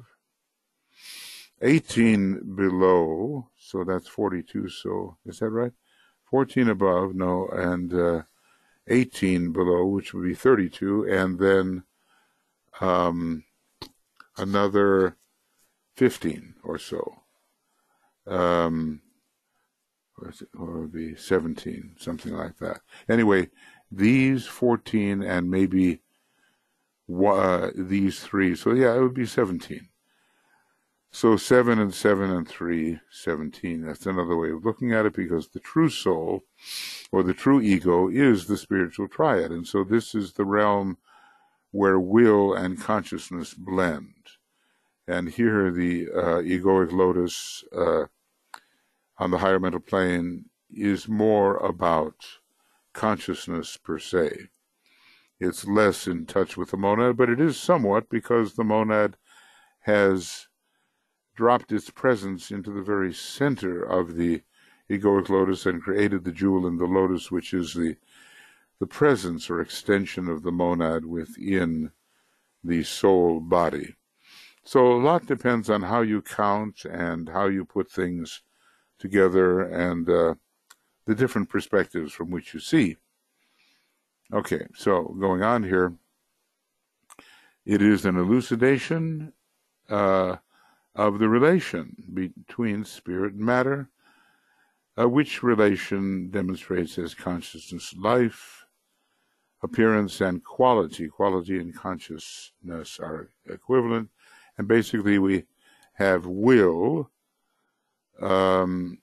eighteen below, so that's forty-two, so is that right? fourteen above, no, and uh, eighteen below, which would be thirty-two, and then um, another fifteen or so. Um, or, is it, or it would be seventeen, something like that. Anyway, these fourteen and maybe uh, these three, so yeah, it would be seventeen. So seven and seven and three, seventeen. That's another way of looking at it, because the true soul, or the true ego, is the spiritual triad. And so this is the realm where will and consciousness blend. And here the uh, egoic lotus uh, on the higher mental plane is more about consciousness per se. It's less in touch with the monad, but it is somewhat, because the monad has dropped its presence into the very center of the egoic lotus and created the jewel in the lotus, which is the the presence or extension of the monad within the soul body. So a lot depends on how you count and how you put things together, and uh, the different perspectives from which you see. Okay, so going on here, it is an elucidation uh, of the relation between spirit and matter, uh, which relation demonstrates as consciousness, life, appearance, and quality. Quality and consciousness are equivalent, and basically we have will, um,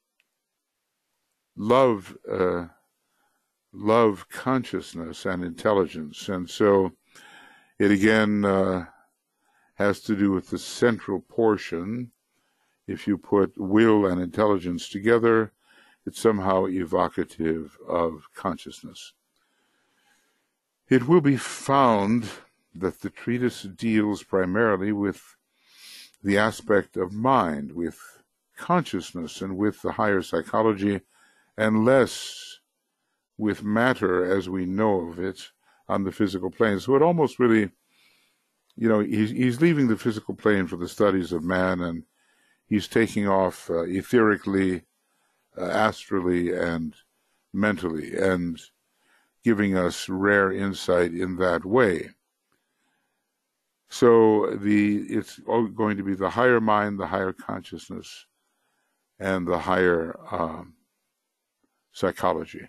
love, uh, love, consciousness, and intelligence. And so it again uh, has to do with the central portion. If you put will and intelligence together, it's somehow evocative of consciousness. It will be found that the treatise deals primarily with the aspect of mind, with consciousness, and with the higher psychology, and less with matter as we know of it on the physical plane. So it almost really, you know, he's, he's leaving the physical plane for the studies of man, and he's taking off uh, etherically, uh, astrally, and mentally, and giving us rare insight in that way. So the it's going to be the higher mind, the higher consciousness, and the higher um, psychology.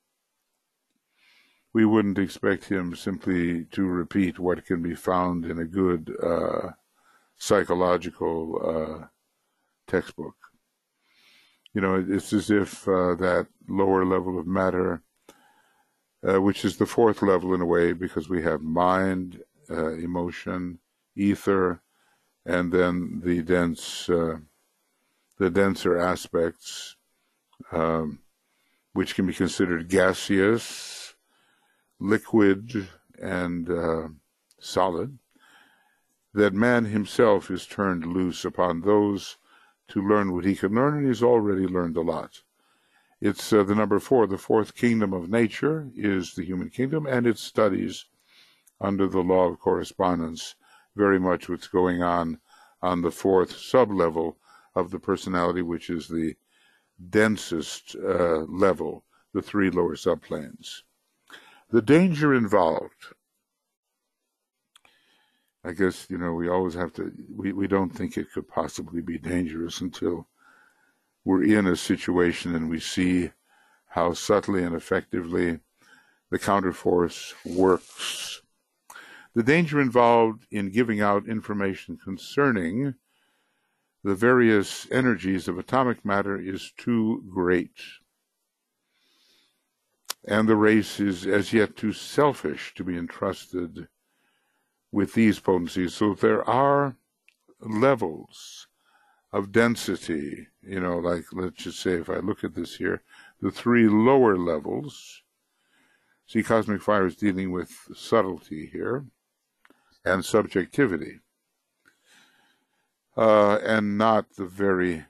We wouldn't expect him simply to repeat what can be found in a good uh, psychological uh, textbook. You know, it's as if uh, that lower level of matter, uh, which is the fourth level in a way, because we have mind, uh, emotion, ether, and then the dense, uh, the denser aspects, um, which can be considered gaseous, liquid, and uh, solid, that man himself is turned loose upon those to learn what he can learn, and he's already learned a lot. It's uh, the number four. The fourth kingdom of nature is the human kingdom, and it studies under the law of correspondence very much what's going on on the fourth sub-level of the personality, which is the densest uh, level, the three lower subplanes. The danger involved, I guess, you know, we always have to, we, we don't think it could possibly be dangerous until we're in a situation and we see how subtly and effectively the counterforce works. The danger involved in giving out information concerning the various energies of atomic matter is too great. And the race is as yet too selfish to be entrusted with these potencies. So there are levels of density. You know, like, let's just say, if I look at this here, the three lower levels. See, cosmic fire is dealing with subtlety here and subjectivity, uh, and not the very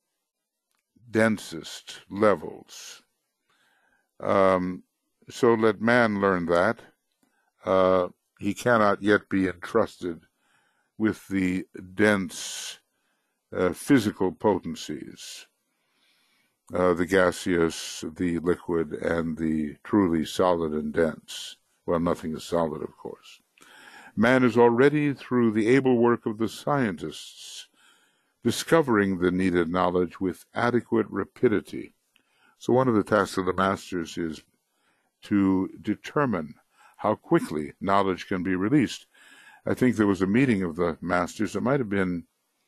densest levels. Um, so let man learn that. Uh, he cannot yet be entrusted with the dense uh, physical potencies, uh, the gaseous, the liquid, and the truly solid and dense. Well, nothing is solid, of course. Man is already, through the able work of the scientists, discovering the needed knowledge with adequate rapidity. So one of the tasks of the masters is to determine how quickly knowledge can be released. I think there was a meeting of the masters. It might have been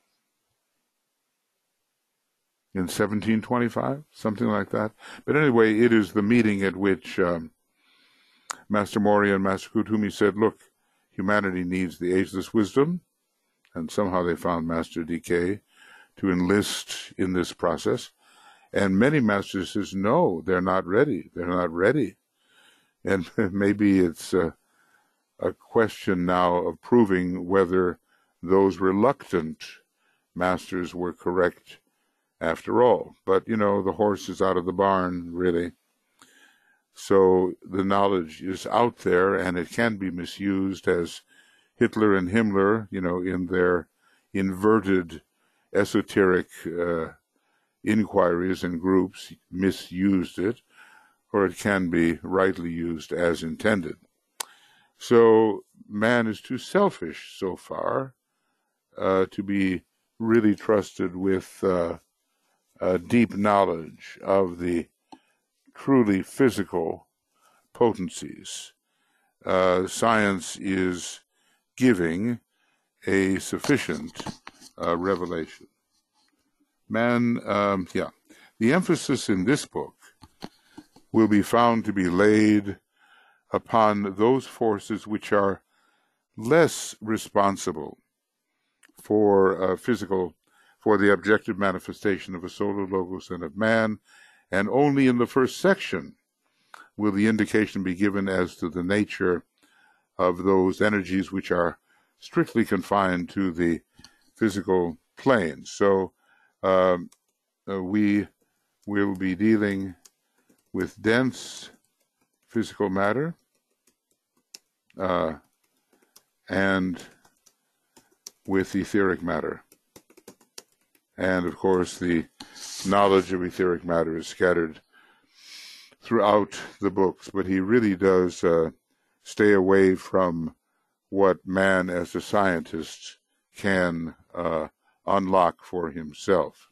in seventeen twenty-five, something like that. But anyway, it is the meeting at which um, Master Mori and Master Kuthumi said, look, humanity needs the ageless wisdom, and somehow they found Master D K to enlist in this process. And many masters says, no, they're not ready. They're not ready. And maybe it's a, a question now of proving whether those reluctant masters were correct after all. But, you know, the horse is out of the barn, really. So the knowledge is out there, and it can be misused, as Hitler and Himmler, you know, in their inverted esoteric uh, inquiries and groups, misused it, or it can be rightly used as intended. So man is too selfish so far uh, to be really trusted with uh, a deep knowledge of the truly physical potencies. Uh, science is giving a sufficient uh, revelation. Man, um, yeah, the emphasis in this book will be found to be laid upon those forces which are less responsible for uh, physical, for the objective manifestation of a solar logos and of man, and only in the first section will the indication be given as to the nature of those energies which are strictly confined to the physical plane. So um, uh, we will be dealing with dense physical matter uh, and with etheric matter. And of course, the knowledge of etheric matter is scattered throughout the books, but he really does uh, stay away from what man as a scientist can uh, unlock for himself.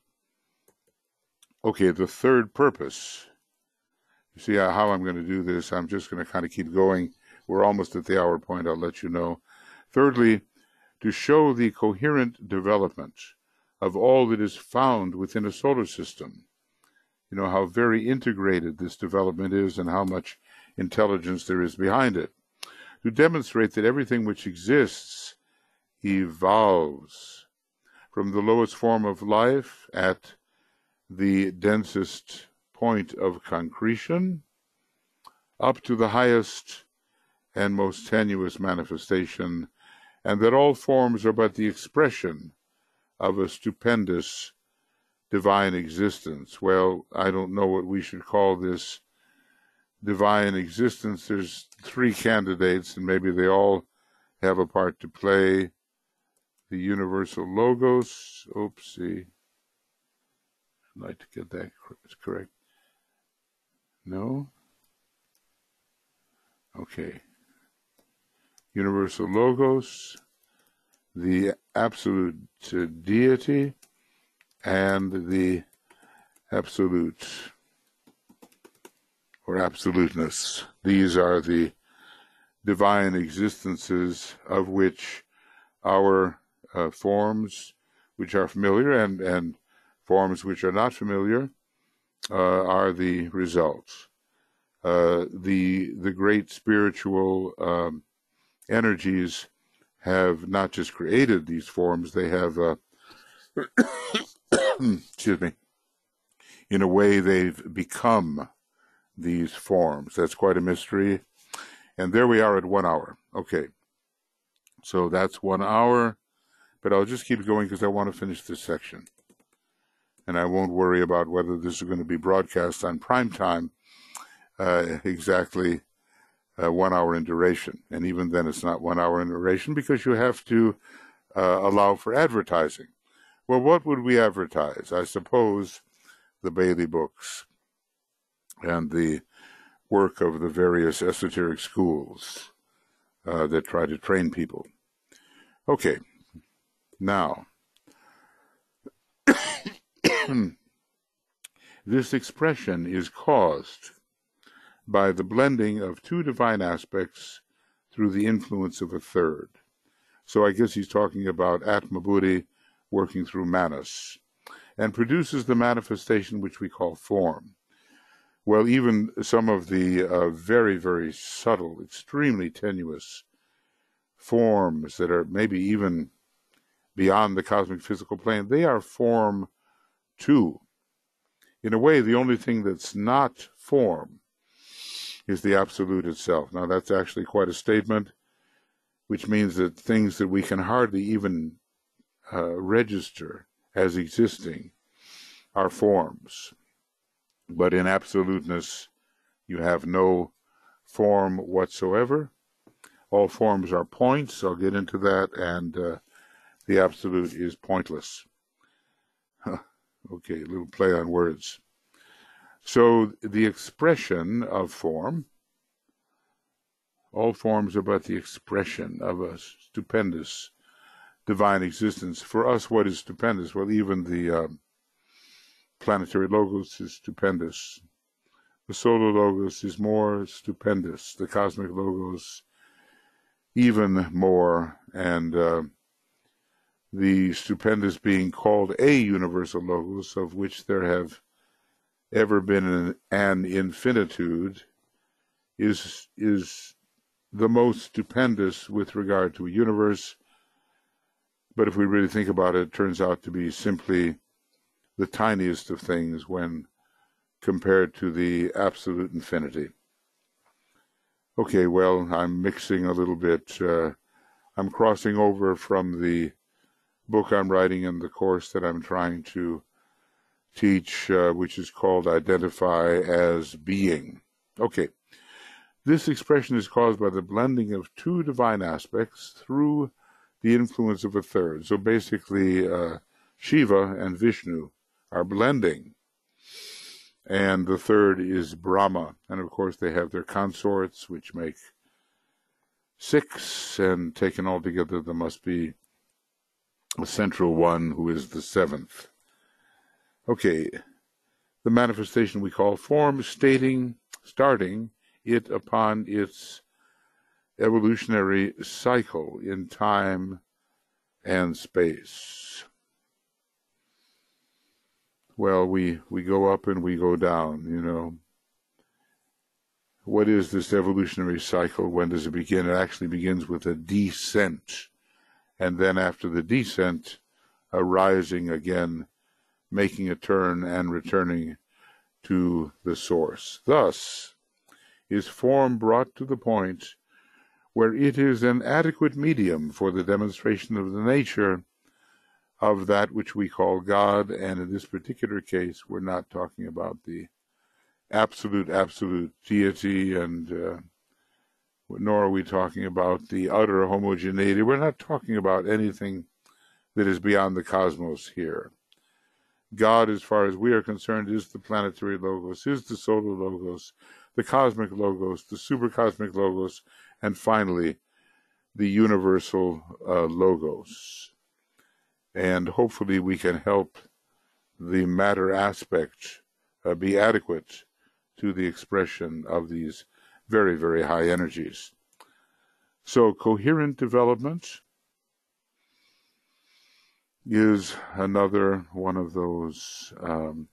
Okay, the third purpose. You see how I'm going to do this? I'm just going to kind of keep going. We're almost at the hour point, I'll let you know. Thirdly, to show the coherent development of all that is found within a solar system. You know, how very integrated this development is and how much intelligence there is behind it. To demonstrate that everything which exists evolves from the lowest form of life at the densest point of concretion up to the highest and most tenuous manifestation, and that all forms are but the expression of a stupendous divine existence. Well, I don't know what we should call this divine existence. There's three candidates, and maybe they all have a part to play. The universal logos. Oopsie. I'd like to get that correct. No? Okay. Universal logos, the absolute deity, and the absolute or absoluteness. These are the divine existences of which our uh, forms, which are familiar, and, and forms which are not familiar, uh, are the results. Uh, the the great spiritual um, energies have not just created these forms, they have uh, excuse me, in a way they've become these forms. That's quite a mystery. And there we are at one hour. Okay. So that's one hour, but I'll just keep going because I want to finish this section. And I won't worry about whether this is going to be broadcast on prime time, uh, exactly uh, one hour in duration. And even then it's not one hour in duration because you have to uh, allow for advertising. Well, what would we advertise? I suppose the Bailey books and the work of the various esoteric schools uh, that try to train people. Okay, now, this expression is caused by the blending of two divine aspects through the influence of a third. So I guess he's talking about Atma Buddhi working through Manas, and produces the manifestation which we call form. Well, even some of the uh, very, very subtle, extremely tenuous forms that are maybe even beyond the cosmic physical plane, they are form too. In a way, the only thing that's not form is the Absolute itself. Now, that's actually quite a statement, which means that things that we can hardly even uh, register as existing are forms. But in absoluteness, you have no form whatsoever. All forms are points. I'll get into that. And uh, the absolute is pointless. Okay, a little play on words. So the expression of form, all forms are but the expression of a stupendous divine existence. For us, what is stupendous? Well, even the uh, planetary logos is stupendous. The solar logos is more stupendous. The cosmic logos even more. And uh, the stupendous being called a universal logos, of which there have ever been an, an infinitude, is is the most stupendous with regard to a universe. But if we really think about it, it turns out to be simply the tiniest of things when compared to the absolute infinity. Okay, well, I'm mixing a little bit. Uh, I'm crossing over from the book I'm writing and the course that I'm trying to teach, uh, which is called Identify as Being. Okay, this expression is caused by the blending of two divine aspects through the influence of a third. So basically, uh, Shiva and Vishnu are blending. And the third is Brahma. And of course, they have their consorts, which make six, and taken all together, there must be a central one who is the seventh. Okay, the manifestation we call form, stating, starting it upon its evolutionary cycle in time and space. Well, we, we go up and we go down, you know. What is this evolutionary cycle? When does it begin? It actually begins with a descent. And then after the descent, a rising again, making a turn and returning to the source. Thus is form brought to the point where it is an adequate medium for the demonstration of the nature of that which we call God. And in this particular case, we're not talking about the absolute, absolute deity, and uh, nor are we talking about the utter homogeneity. We're not talking about anything that is beyond the cosmos here. God, as far as we are concerned, is the planetary logos, is the solar logos, the cosmic logos, the supercosmic logos, and finally, the universal uh, logos. And hopefully we can help the matter aspect uh, be adequate to the expression of these very, very high energies. So coherent development is another one of those um,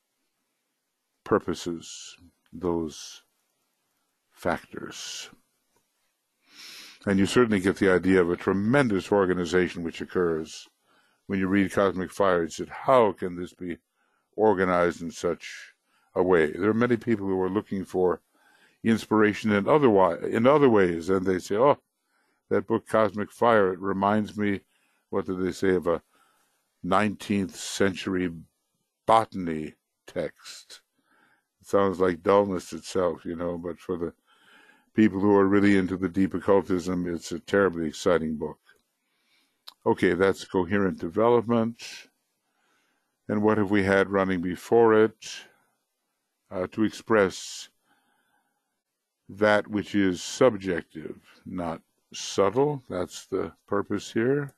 purposes, those factors. And you certainly get the idea of a tremendous organization which occurs when you read Cosmic Fire, he said, how can this be organized in such a way? There are many people who are looking for inspiration in other, in other ways, and they say, oh, that book, Cosmic Fire, it reminds me, what did they say, of a nineteenth century botany text. It sounds like dullness itself, you know, but for the people who are really into the deep occultism, it's a terribly exciting book. Okay, that's coherent development. And what have we had running before it? Uh, to express that which is subjective, not subtle. That's the purpose here.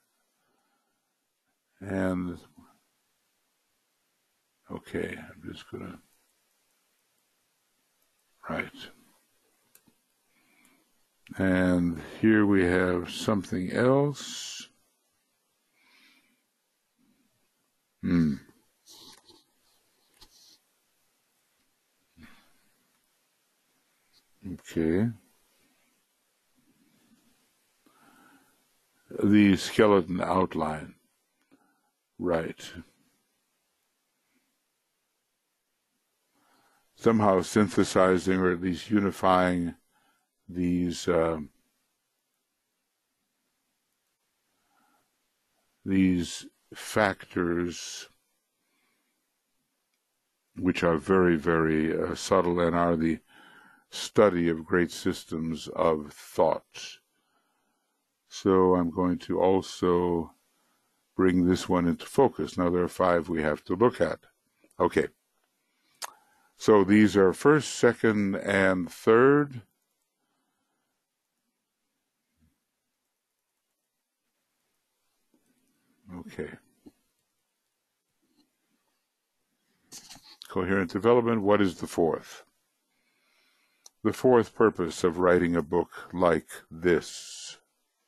And, okay, I'm just going to, right. And here we have something else. Hmm. Okay. The skeleton outline. Right. Somehow synthesizing, or at least unifying, these uh, these factors, which are very, very uh, subtle and are the study of great systems of thought. So I'm going to also bring this one into focus. Now there are five we have to look at. Okay. So these are first, second, and third. Okay. Coherent development. What is the fourth? The fourth purpose of writing a book like this.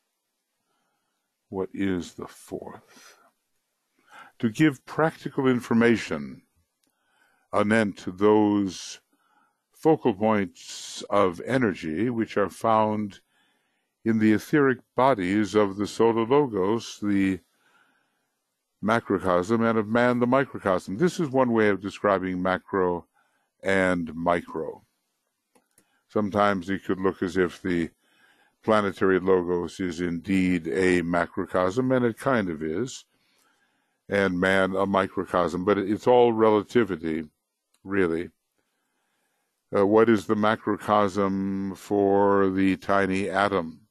What is the fourth? To give practical information anent those focal points of energy which are found in the etheric bodies of the Solar Logos, the macrocosm, and of man, the microcosm. This is one way of describing macro and micro. Sometimes it could look as if the planetary logos is indeed a macrocosm, and it kind of is, and man a microcosm, but it's all relativity, really. Uh, what is the macrocosm for the tiny atom?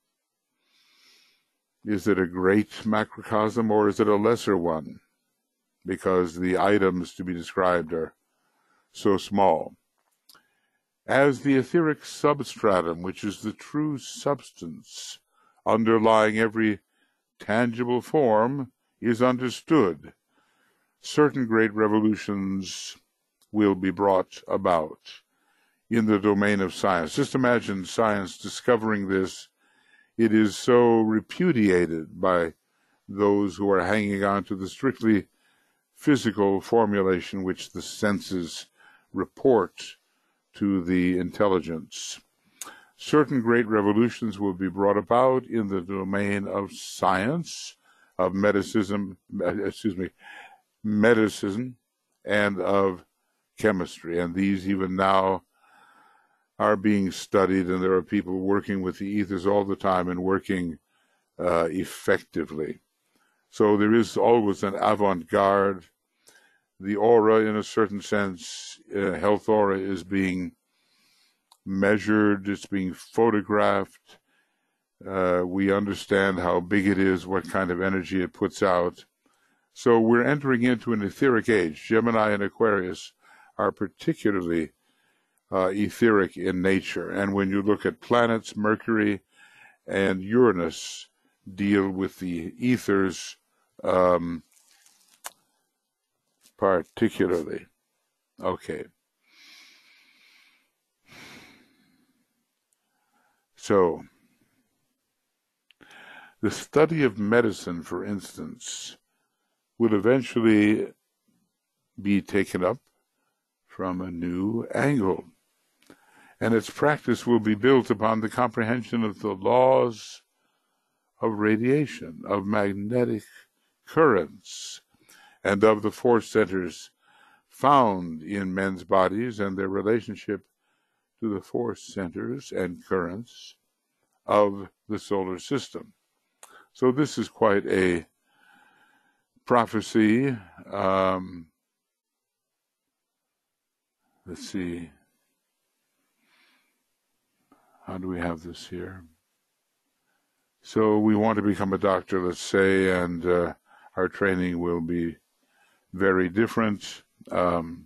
Is it a great macrocosm, or is it a lesser one? Because the items to be described are so small. As the etheric substratum, which is the true substance underlying every tangible form, is understood, certain great revolutions will be brought about in the domain of science. Just imagine science discovering this. It is so repudiated by those who are hanging on to the strictly physical formulation which the senses report to the intelligence. Certain great revolutions will be brought about in the domain of science, of medicine, excuse me, medicine, and of chemistry. And these even now are being studied, and there are people working with the ethers all the time and working uh, effectively. So there is always an avant-garde. The aura, in a certain sense, uh, health aura, is being measured, it's being photographed. Uh, we understand how big it is, what kind of energy it puts out. So we're entering into an etheric age. Gemini and Aquarius are particularly uh, etheric in nature. And when you look at planets, Mercury and Uranus deal with the ethers um, particularly. Okay. So, the study of medicine, for instance, will eventually be taken up from a new angle, and its practice will be built upon the comprehension of the laws of radiation, of magnetic currents, and of the force centers found in men's bodies and their relationship to the force centers and currents of the solar system. So this is quite a prophecy. Um, let's see. How do we have this here? So we want to become a doctor, let's say, and uh, our training will be very different. Um,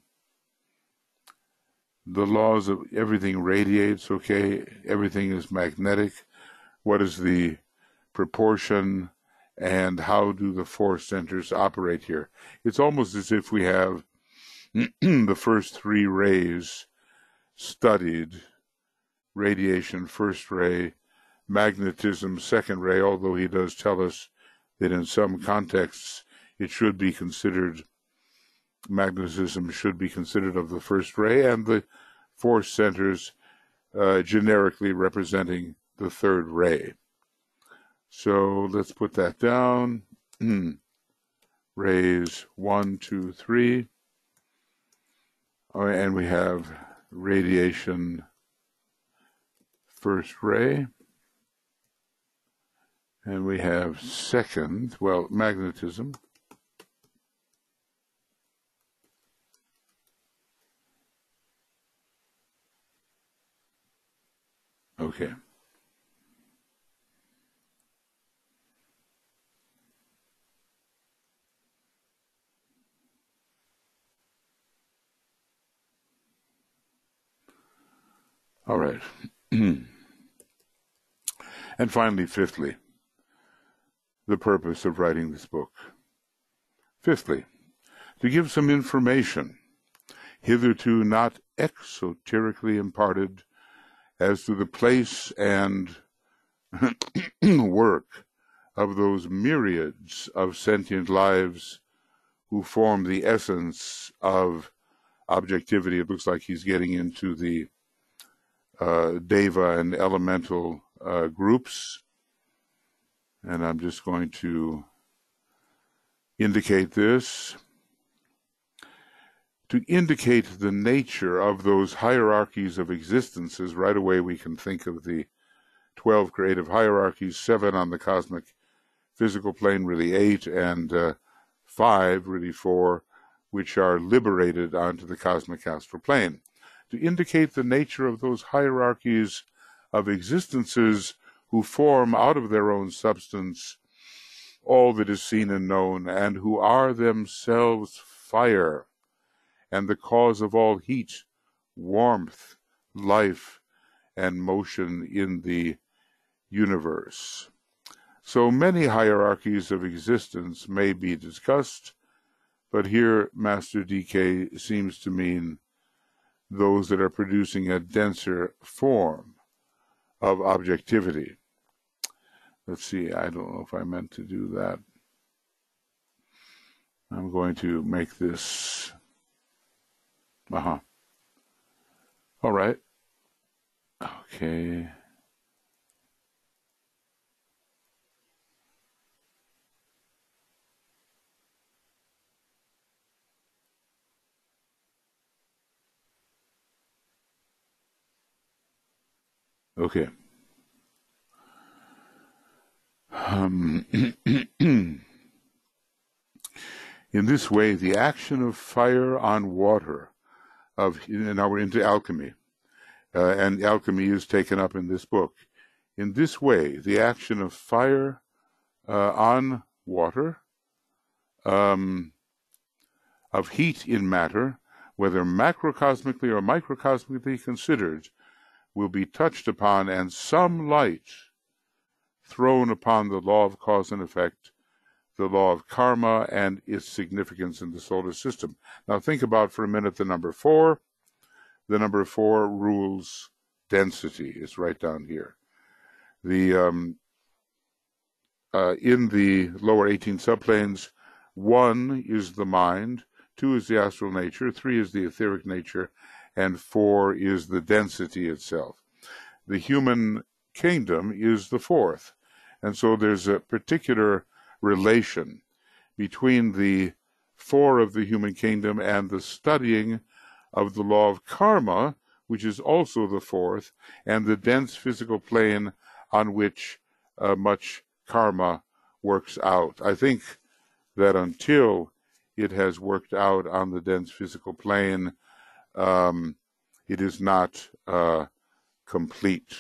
the laws of everything radiates, okay? Everything is magnetic. What is the proportion and how do the force centers operate here? It's almost as if we have the first three rays studied: radiation, first ray; magnetism, second ray, although he does tell us that in some contexts it should be considered, magnetism should be considered of the first ray, and the force centers uh, generically representing the third ray. So let's put that down. Rays one, two, three. Oh, and we have radiation, first ray. And we have second, well, magnetism. Okay. All right. And finally, fifthly, the purpose of writing this book. Fifthly, to give some information, hitherto not exoterically imparted, as to the place and work of those myriads of sentient lives who form the essence of objectivity. It looks like he's getting into the uh, Deva and elemental uh, groups. And I'm just going to indicate this. To indicate the nature of those hierarchies of existences, right away we can think of the twelve creative hierarchies, seven on the cosmic physical plane, really eight, and uh, five, really four, which are liberated onto the cosmic astral plane. To indicate the nature of those hierarchies of existences who form out of their own substance all that is seen and known, and who are themselves fire, and the cause of all heat, warmth, life, and motion in the universe. So many hierarchies of existence may be discussed, but here Master D K seems to mean those that are producing a denser form of objectivity. Let's see, I don't know if I meant to do that. I'm going to make this... Uh-huh. All right. Okay. Okay. Um, in this way, the action of fire on water, of now we're into alchemy, uh, and alchemy is taken up in this book. In this way, the action of fire uh, on water, um, of heat in matter, whether macrocosmically or microcosmically considered, will be touched upon, and some light thrown upon the law of cause and effect, the law of karma, and its significance in the solar system. Now think about for a minute the number four. The number four rules density. It's right down here. The um, uh, in the lower eighteen subplanes, one is the mind, two is the astral nature, three is the etheric nature, and four is the density itself. The human kingdom is the fourth. And so there's a particular relation between the four of the human kingdom and the studying of the law of karma, which is also the fourth, and the dense physical plane on which uh, much karma works out. I think that until it has worked out on the dense physical plane, um, it is not uh, complete.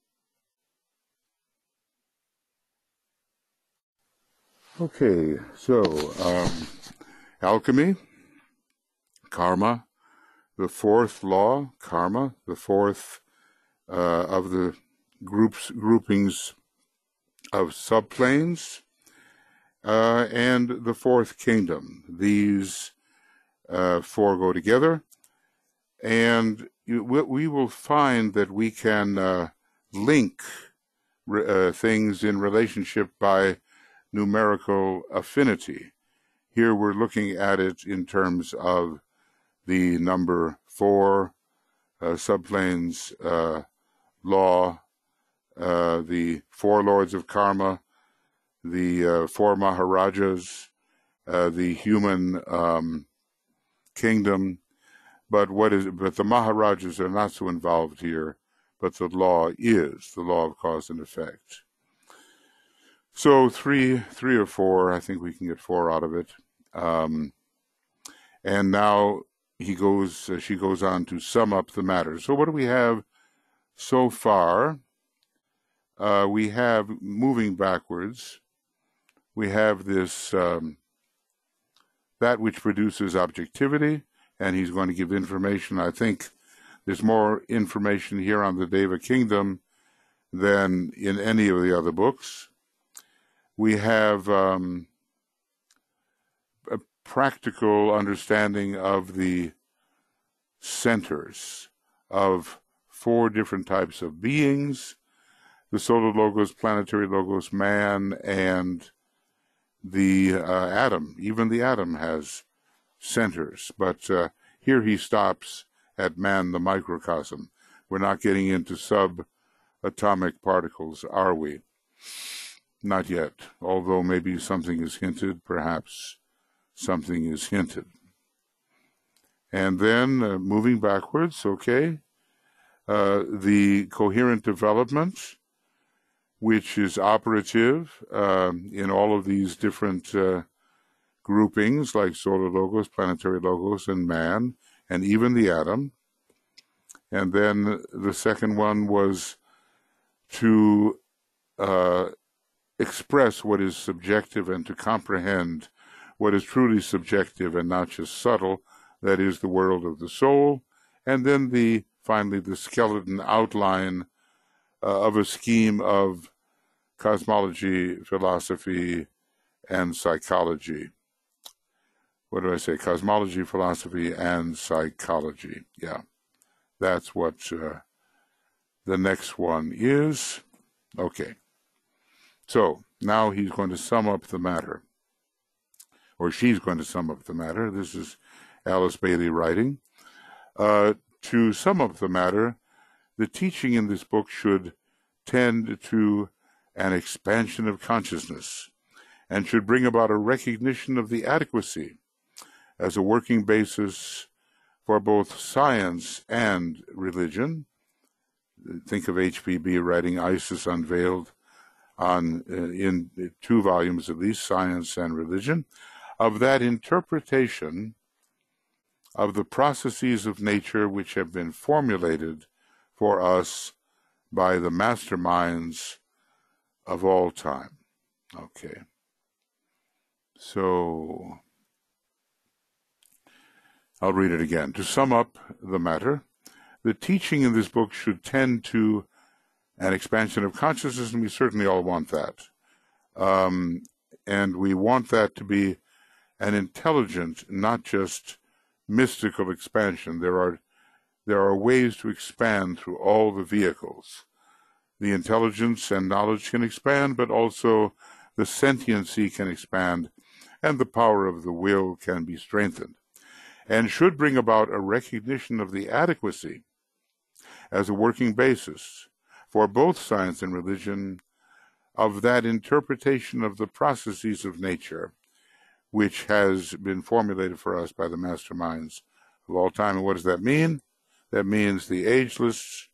Okay, so um, alchemy, karma, the fourth law, karma, the fourth uh, of the groups groupings of subplanes, uh, and the fourth kingdom. These uh, four go together, and you, we will find that we can uh, link uh, things in relationship by numerical affinity. Here we're looking at it in terms of the number four, uh, subplanes, uh, law, uh, the four lords of karma, the uh, four Maharajas, uh, the human um, kingdom. But what is? But the Maharajas are not so involved here. But the law is the law of cause and effect. So three, three or four. I think we can get four out of it. Um, and now he goes. Uh, she goes on to sum up the matter. So what do we have so far? Uh, we have, moving backwards, we have this, um, that which produces objectivity, and he's going to give information. I think there's more information here on the Deva Kingdom than in any of the other books. We have um, a practical understanding of the centers of four different types of beings: the solar logos, planetary logos, man, and the uh, atom. Even the atom has centers, but uh, here he stops at man, the microcosm. We're not getting into subatomic particles, are we? Not yet, although maybe something is hinted, perhaps something is hinted. And then, uh, moving backwards, okay, uh, the coherent development, which is operative uh, in all of these different uh, groupings, like solar logos, planetary logos, and man, and even the atom. And then the second one was to uh, express what is subjective and to comprehend what is truly subjective and not just subtle, that is the world of the soul. And then the finally the skeleton outline uh, of a scheme of cosmology, philosophy, and psychology. What do I say? Cosmology, philosophy, and psychology. Yeah, that's what uh, the next one is. Okay. So now he's going to sum up the matter, or she's going to sum up the matter. This is Alice Bailey writing. Uh, to sum up the matter, the teaching in this book should tend to an expansion of consciousness and should bring about a recognition of the adequacy as a working basis for both science and religion. Think of H P B writing Isis Unveiled on uh, in two volumes at least, Science and Religion, of that interpretation of the processes of nature which have been formulated for us by the masterminds of all time. Okay. So I'll read it again. To sum up the matter, the teaching in this book should tend to an expansion of consciousness, and we certainly all want that. Um, and we want that to be an intelligent, not just mystical expansion. There are there are ways to expand through all the vehicles. The intelligence and knowledge can expand, but also the sentiency can expand, and the power of the will can be strengthened, and should bring about a recognition of the adequacy as a working basis for both science and religion of that interpretation of the processes of nature which has been formulated for us by the masterminds of all time. And what does that mean? That means the ageless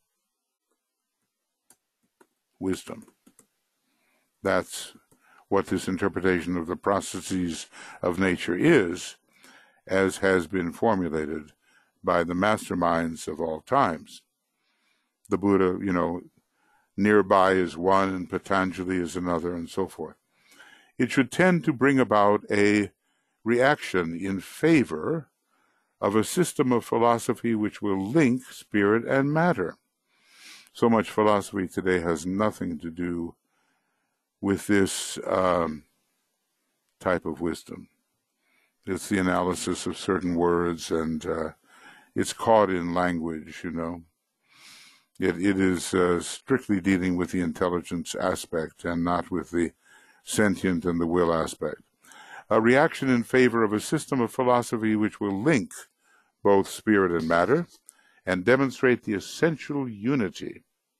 wisdom. That's what this interpretation of the processes of nature is, as has been formulated by the masterminds of all times. The Buddha, you know, nearby is one and Patanjali is another, and so forth. It should tend to bring about a reaction in favor of a system of philosophy which will link spirit and matter. So much philosophy today has nothing to do with this um, type of wisdom. It's the analysis of certain words, and uh, it's caught in language, you know. It, it is uh, strictly dealing with the intelligence aspect and not with the sentient and the will aspect. A reaction in favor of a system of philosophy which will link both spirit and matter and demonstrate the essential unity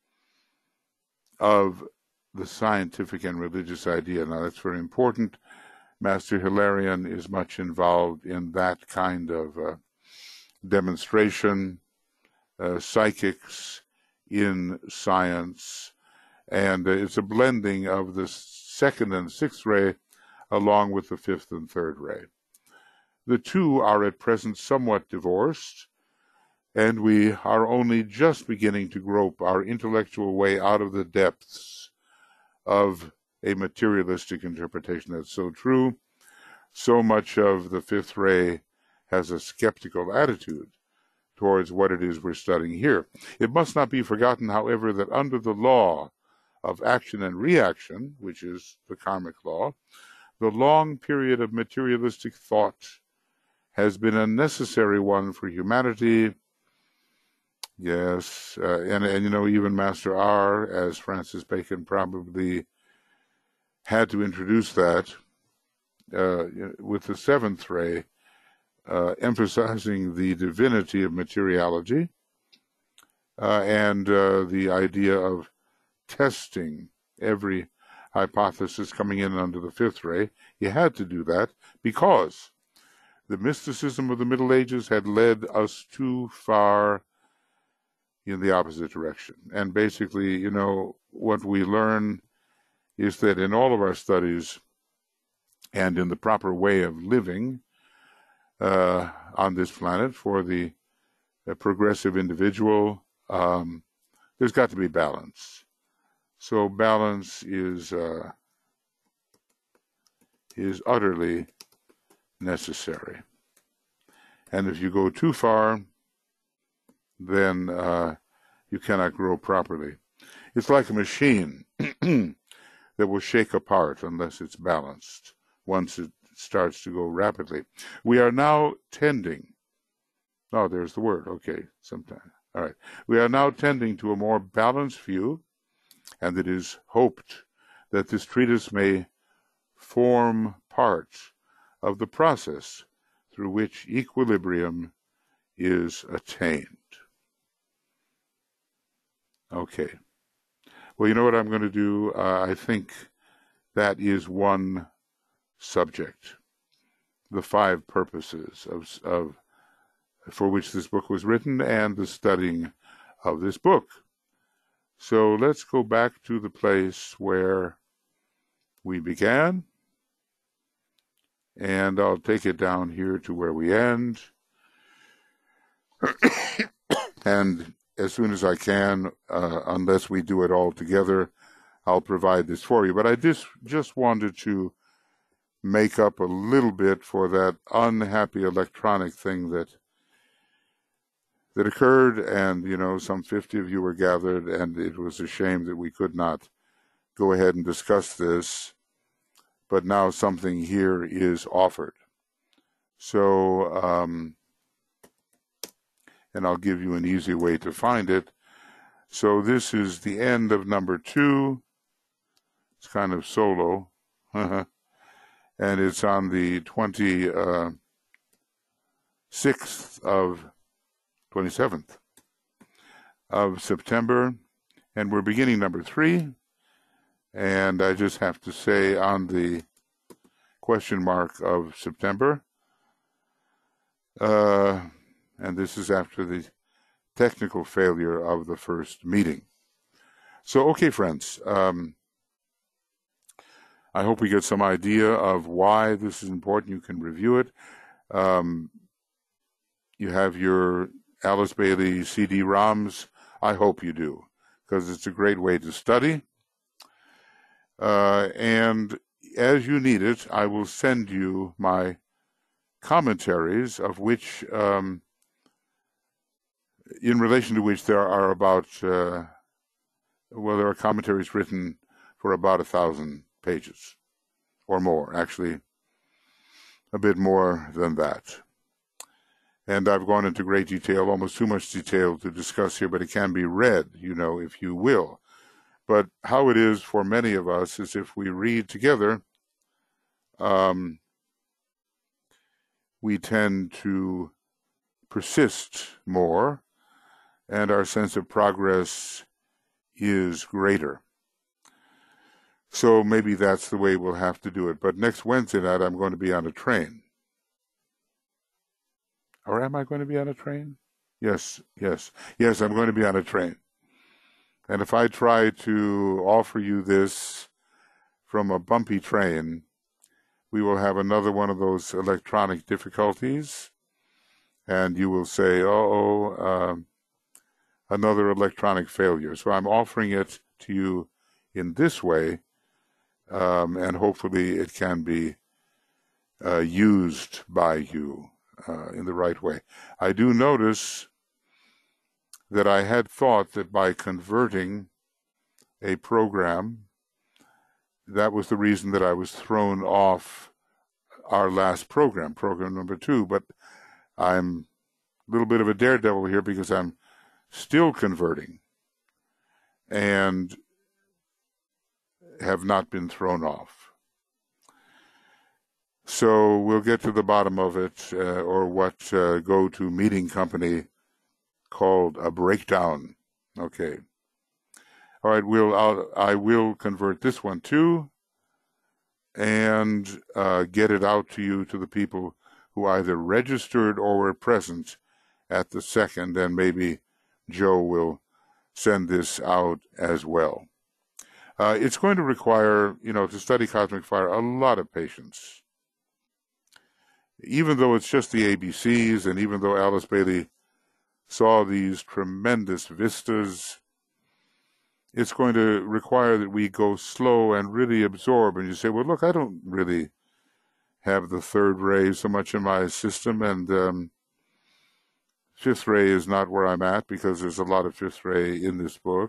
of the scientific and religious idea. Now, that's very important. Master Hilarion is much involved in that kind of uh, demonstration, uh, psychics in science, and uh, it's a blending of the second and sixth ray along with the fifth and third ray. The two are at present somewhat divorced, and we are only just beginning to grope our intellectual way out of the depths of a materialistic interpretation. That's so true. So much of the fifth ray has a skeptical attitude towards what it is we're studying here. It must not be forgotten, however, that under the law of action and reaction, which is the karmic law, the long period of materialistic thought has been a necessary one for humanity. Yes, uh, and, and you know, even Master R, as Francis Bacon probably had to introduce that uh, with the seventh ray, uh, emphasizing the divinity of materiality uh, and uh, the idea of testing every hypothesis coming in under the fifth ray. He had to do that because the mysticism of the Middle Ages had led us too far in the opposite direction. And basically, you know, what we learn is that in all of our studies and in the proper way of living uh, on this planet for the uh, progressive individual, um, there's got to be balance. So balance is uh, is utterly necessary. And if you go too far, then uh, you cannot grow properly. It's like a machine that will shake apart unless it's balanced once it starts to go rapidly. We are now tending, oh, there's the word, okay, sometime. All right. We are now tending to a more balanced view, and it is hoped that this treatise may form part of the process through which equilibrium is attained. Okay. Well, you know what I'm going to do? Uh, I think that is one subject, the five purposes of, of for which this book was written and the studying of this book. So let's go back to the place where we began, and I'll take it down here to where we end. And as soon as I can, uh, unless we do it all together, I'll provide this for you. But I just, just wanted to make up a little bit for that unhappy electronic thing that that occurred, and, you know, some fifty of you were gathered, and it was a shame that we could not go ahead and discuss this, but now something here is offered. So, um, and I'll give you an easy way to find it. So this is the end of number two. It's kind of solo. And it's on the twenty-sixth of, twenty-seventh of September. And we're beginning number three. And I just have to say on the question mark of September. Uh, and this is after the technical failure of the first meeting. So, okay, friends, um, I hope we get some idea of why this is important. You can review it. Um, you have your Alice Bailey C D ROMs. I hope you do, because it's a great way to study. Uh, and as you need it, I will send you my commentaries, of which, um, in relation to which there are about, uh, well, there are commentaries written for about a thousand pages or more, actually a bit more than that. And I've gone into great detail, almost too much detail to discuss here, but it can be read, you know, if you will. But how it is for many of us is if we read together, um, we tend to persist more, and our sense of progress is greater. So maybe that's the way we'll have to do it. But next Wednesday night, I'm going to be on a train. Or am I going to be on a train? Yes, yes, yes, I'm going to be on a train. And if I try to offer you this from a bumpy train, we will have another one of those electronic difficulties, and you will say, uh-oh, uh, another electronic failure. So I'm offering it to you in this way, um, and hopefully it can be uh, used by you uh, in the right way. I do notice that I had thought that by converting a program, that was the reason that I was thrown off our last program, program number two. But I'm a little bit of a daredevil here because I'm still converting and have not been thrown off. So we'll get to the bottom of it, uh, or what uh, go-to meeting company called a breakdown. Okay. All right, we'll, I'll, I will convert this one too, and uh, get it out to you, to the people who either registered or were present at the second, and maybe Joe will send this out as well. Uh, it's going to require, you know, to study Cosmic Fire, a lot of patience. Even though it's just the A B Cs, and even though Alice Bailey saw these tremendous vistas, it's going to require that we go slow and really absorb. And you say, well, look, I don't really have the third ray so much in my system, and um, fifth ray is not where I'm at, because there's a lot of fifth ray in this book.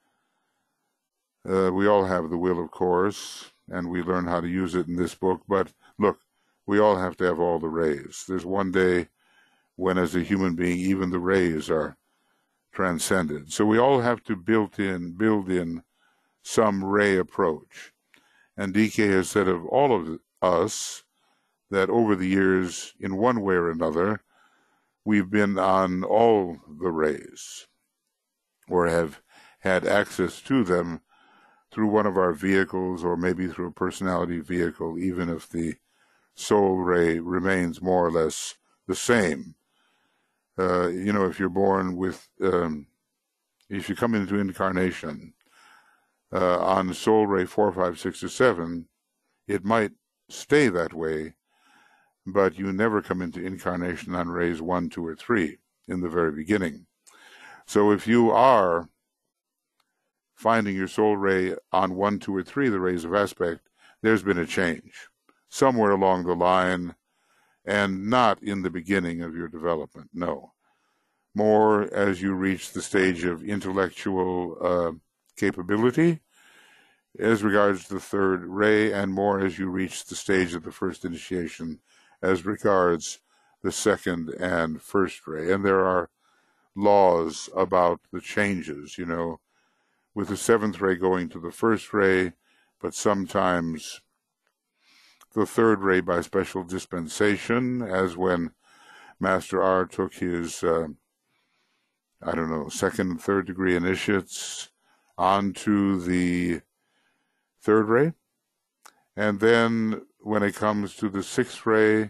Uh, we all have the will, of course, and we learn how to use it in this book. But look, we all have to have all the rays. There's one day when, as a human being, even the rays are transcended. So we all have to build in, build in some ray approach. And D K has said of all of us that over the years, in one way or another, we've been on all the rays, or have had access to them through one of our vehicles, or maybe through a personality vehicle, even if the soul ray remains more or less the same. Uh, you know, if you're born with, um, if you come into incarnation uh, on soul ray four, five, six, or seven, it might stay that way, but you never come into incarnation on rays one, two, or three in the very beginning. So if you are finding your soul ray on one, two, or three, the rays of aspect, there's been a change somewhere along the line, and not in the beginning of your development, no. More as you reach the stage of intellectual uh, capability as regards the third ray, and more as you reach the stage of the first initiation as regards the second and first ray. And there are laws about the changes, you know, with the seventh ray going to the first ray, but sometimes the third ray by special dispensation, as when Master R took his, uh, I don't know, second and third degree initiates onto the third ray. And then when it comes to the sixth ray,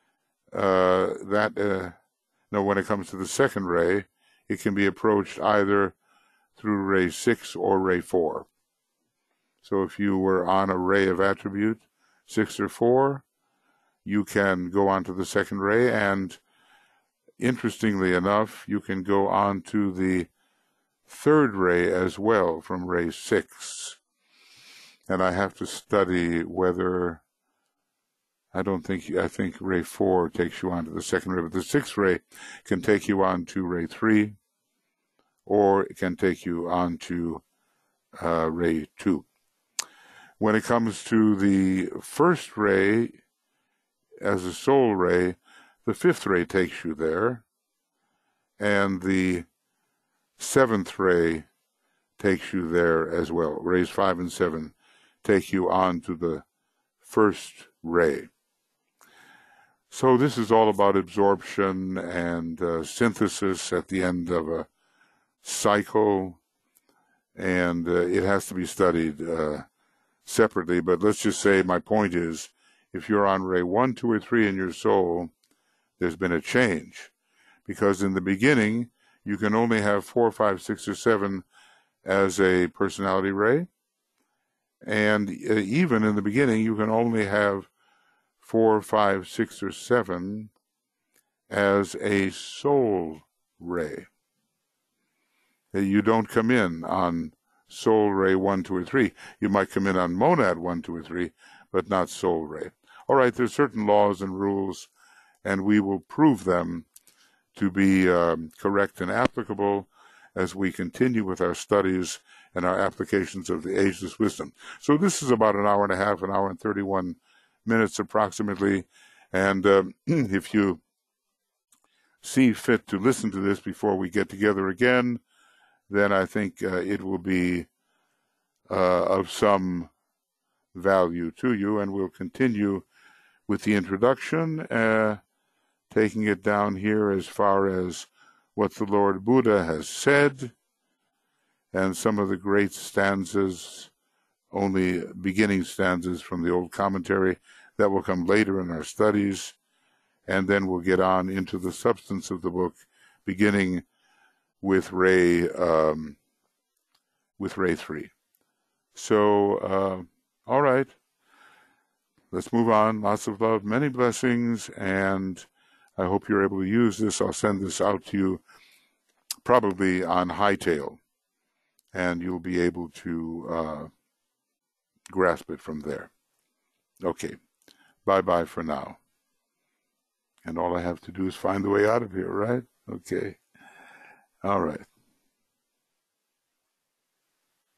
uh, that uh, no, when it comes to the second ray, it can be approached either through ray six or ray four. So if you were on a ray of attribute six or four, you can go on to the second ray, and interestingly enough, you can go on to the third ray as well from ray six. And I have to study whether, I don't think, I think ray four takes you on to the second ray, but the sixth ray can take you on to ray three, or it can take you on to uh, ray two. When it comes to the first ray as a soul ray, the fifth ray takes you there, and the seventh ray takes you there as well. Rays five and seven take you on to the first ray. So this is all about absorption and uh, synthesis at the end of a cycle, and uh, it has to be studied uh, separately. But let's just say my point is, if you're on ray one, two, or three in your soul, there's been a change. Because in the beginning, you can only have four, five, six, or seven as a personality ray. And uh, even in the beginning, you can only have four, five, six, or seven as a soul ray. You don't come in on soul ray one, two, or three. You might come in on monad one, two, or three, but not soul ray. All right, there's certain laws and rules, and we will prove them to be um, correct and applicable as we continue with our studies and our applications of the ageless wisdom. So this is about an hour and a half, an hour and thirty-one minutes approximately, and um, if you see fit to listen to this before we get together again, then I think uh, it will be uh, of some value to you, and we'll continue with the introduction, uh, taking it down here as far as what the Lord Buddha has said, and some of the great stanzas, only beginning stanzas from the old commentary, that will come later in our studies, and then we'll get on into the substance of the book, beginning with Ray, um, with Ray three. So, uh, all right, let's move on. Lots of love, many blessings, and I hope you're able to use this. I'll send this out to you probably on Hightail, and you'll be able to uh, grasp it from there. Okay, bye-bye for now. And all I have to do is find the way out of here, right? Okay. All right.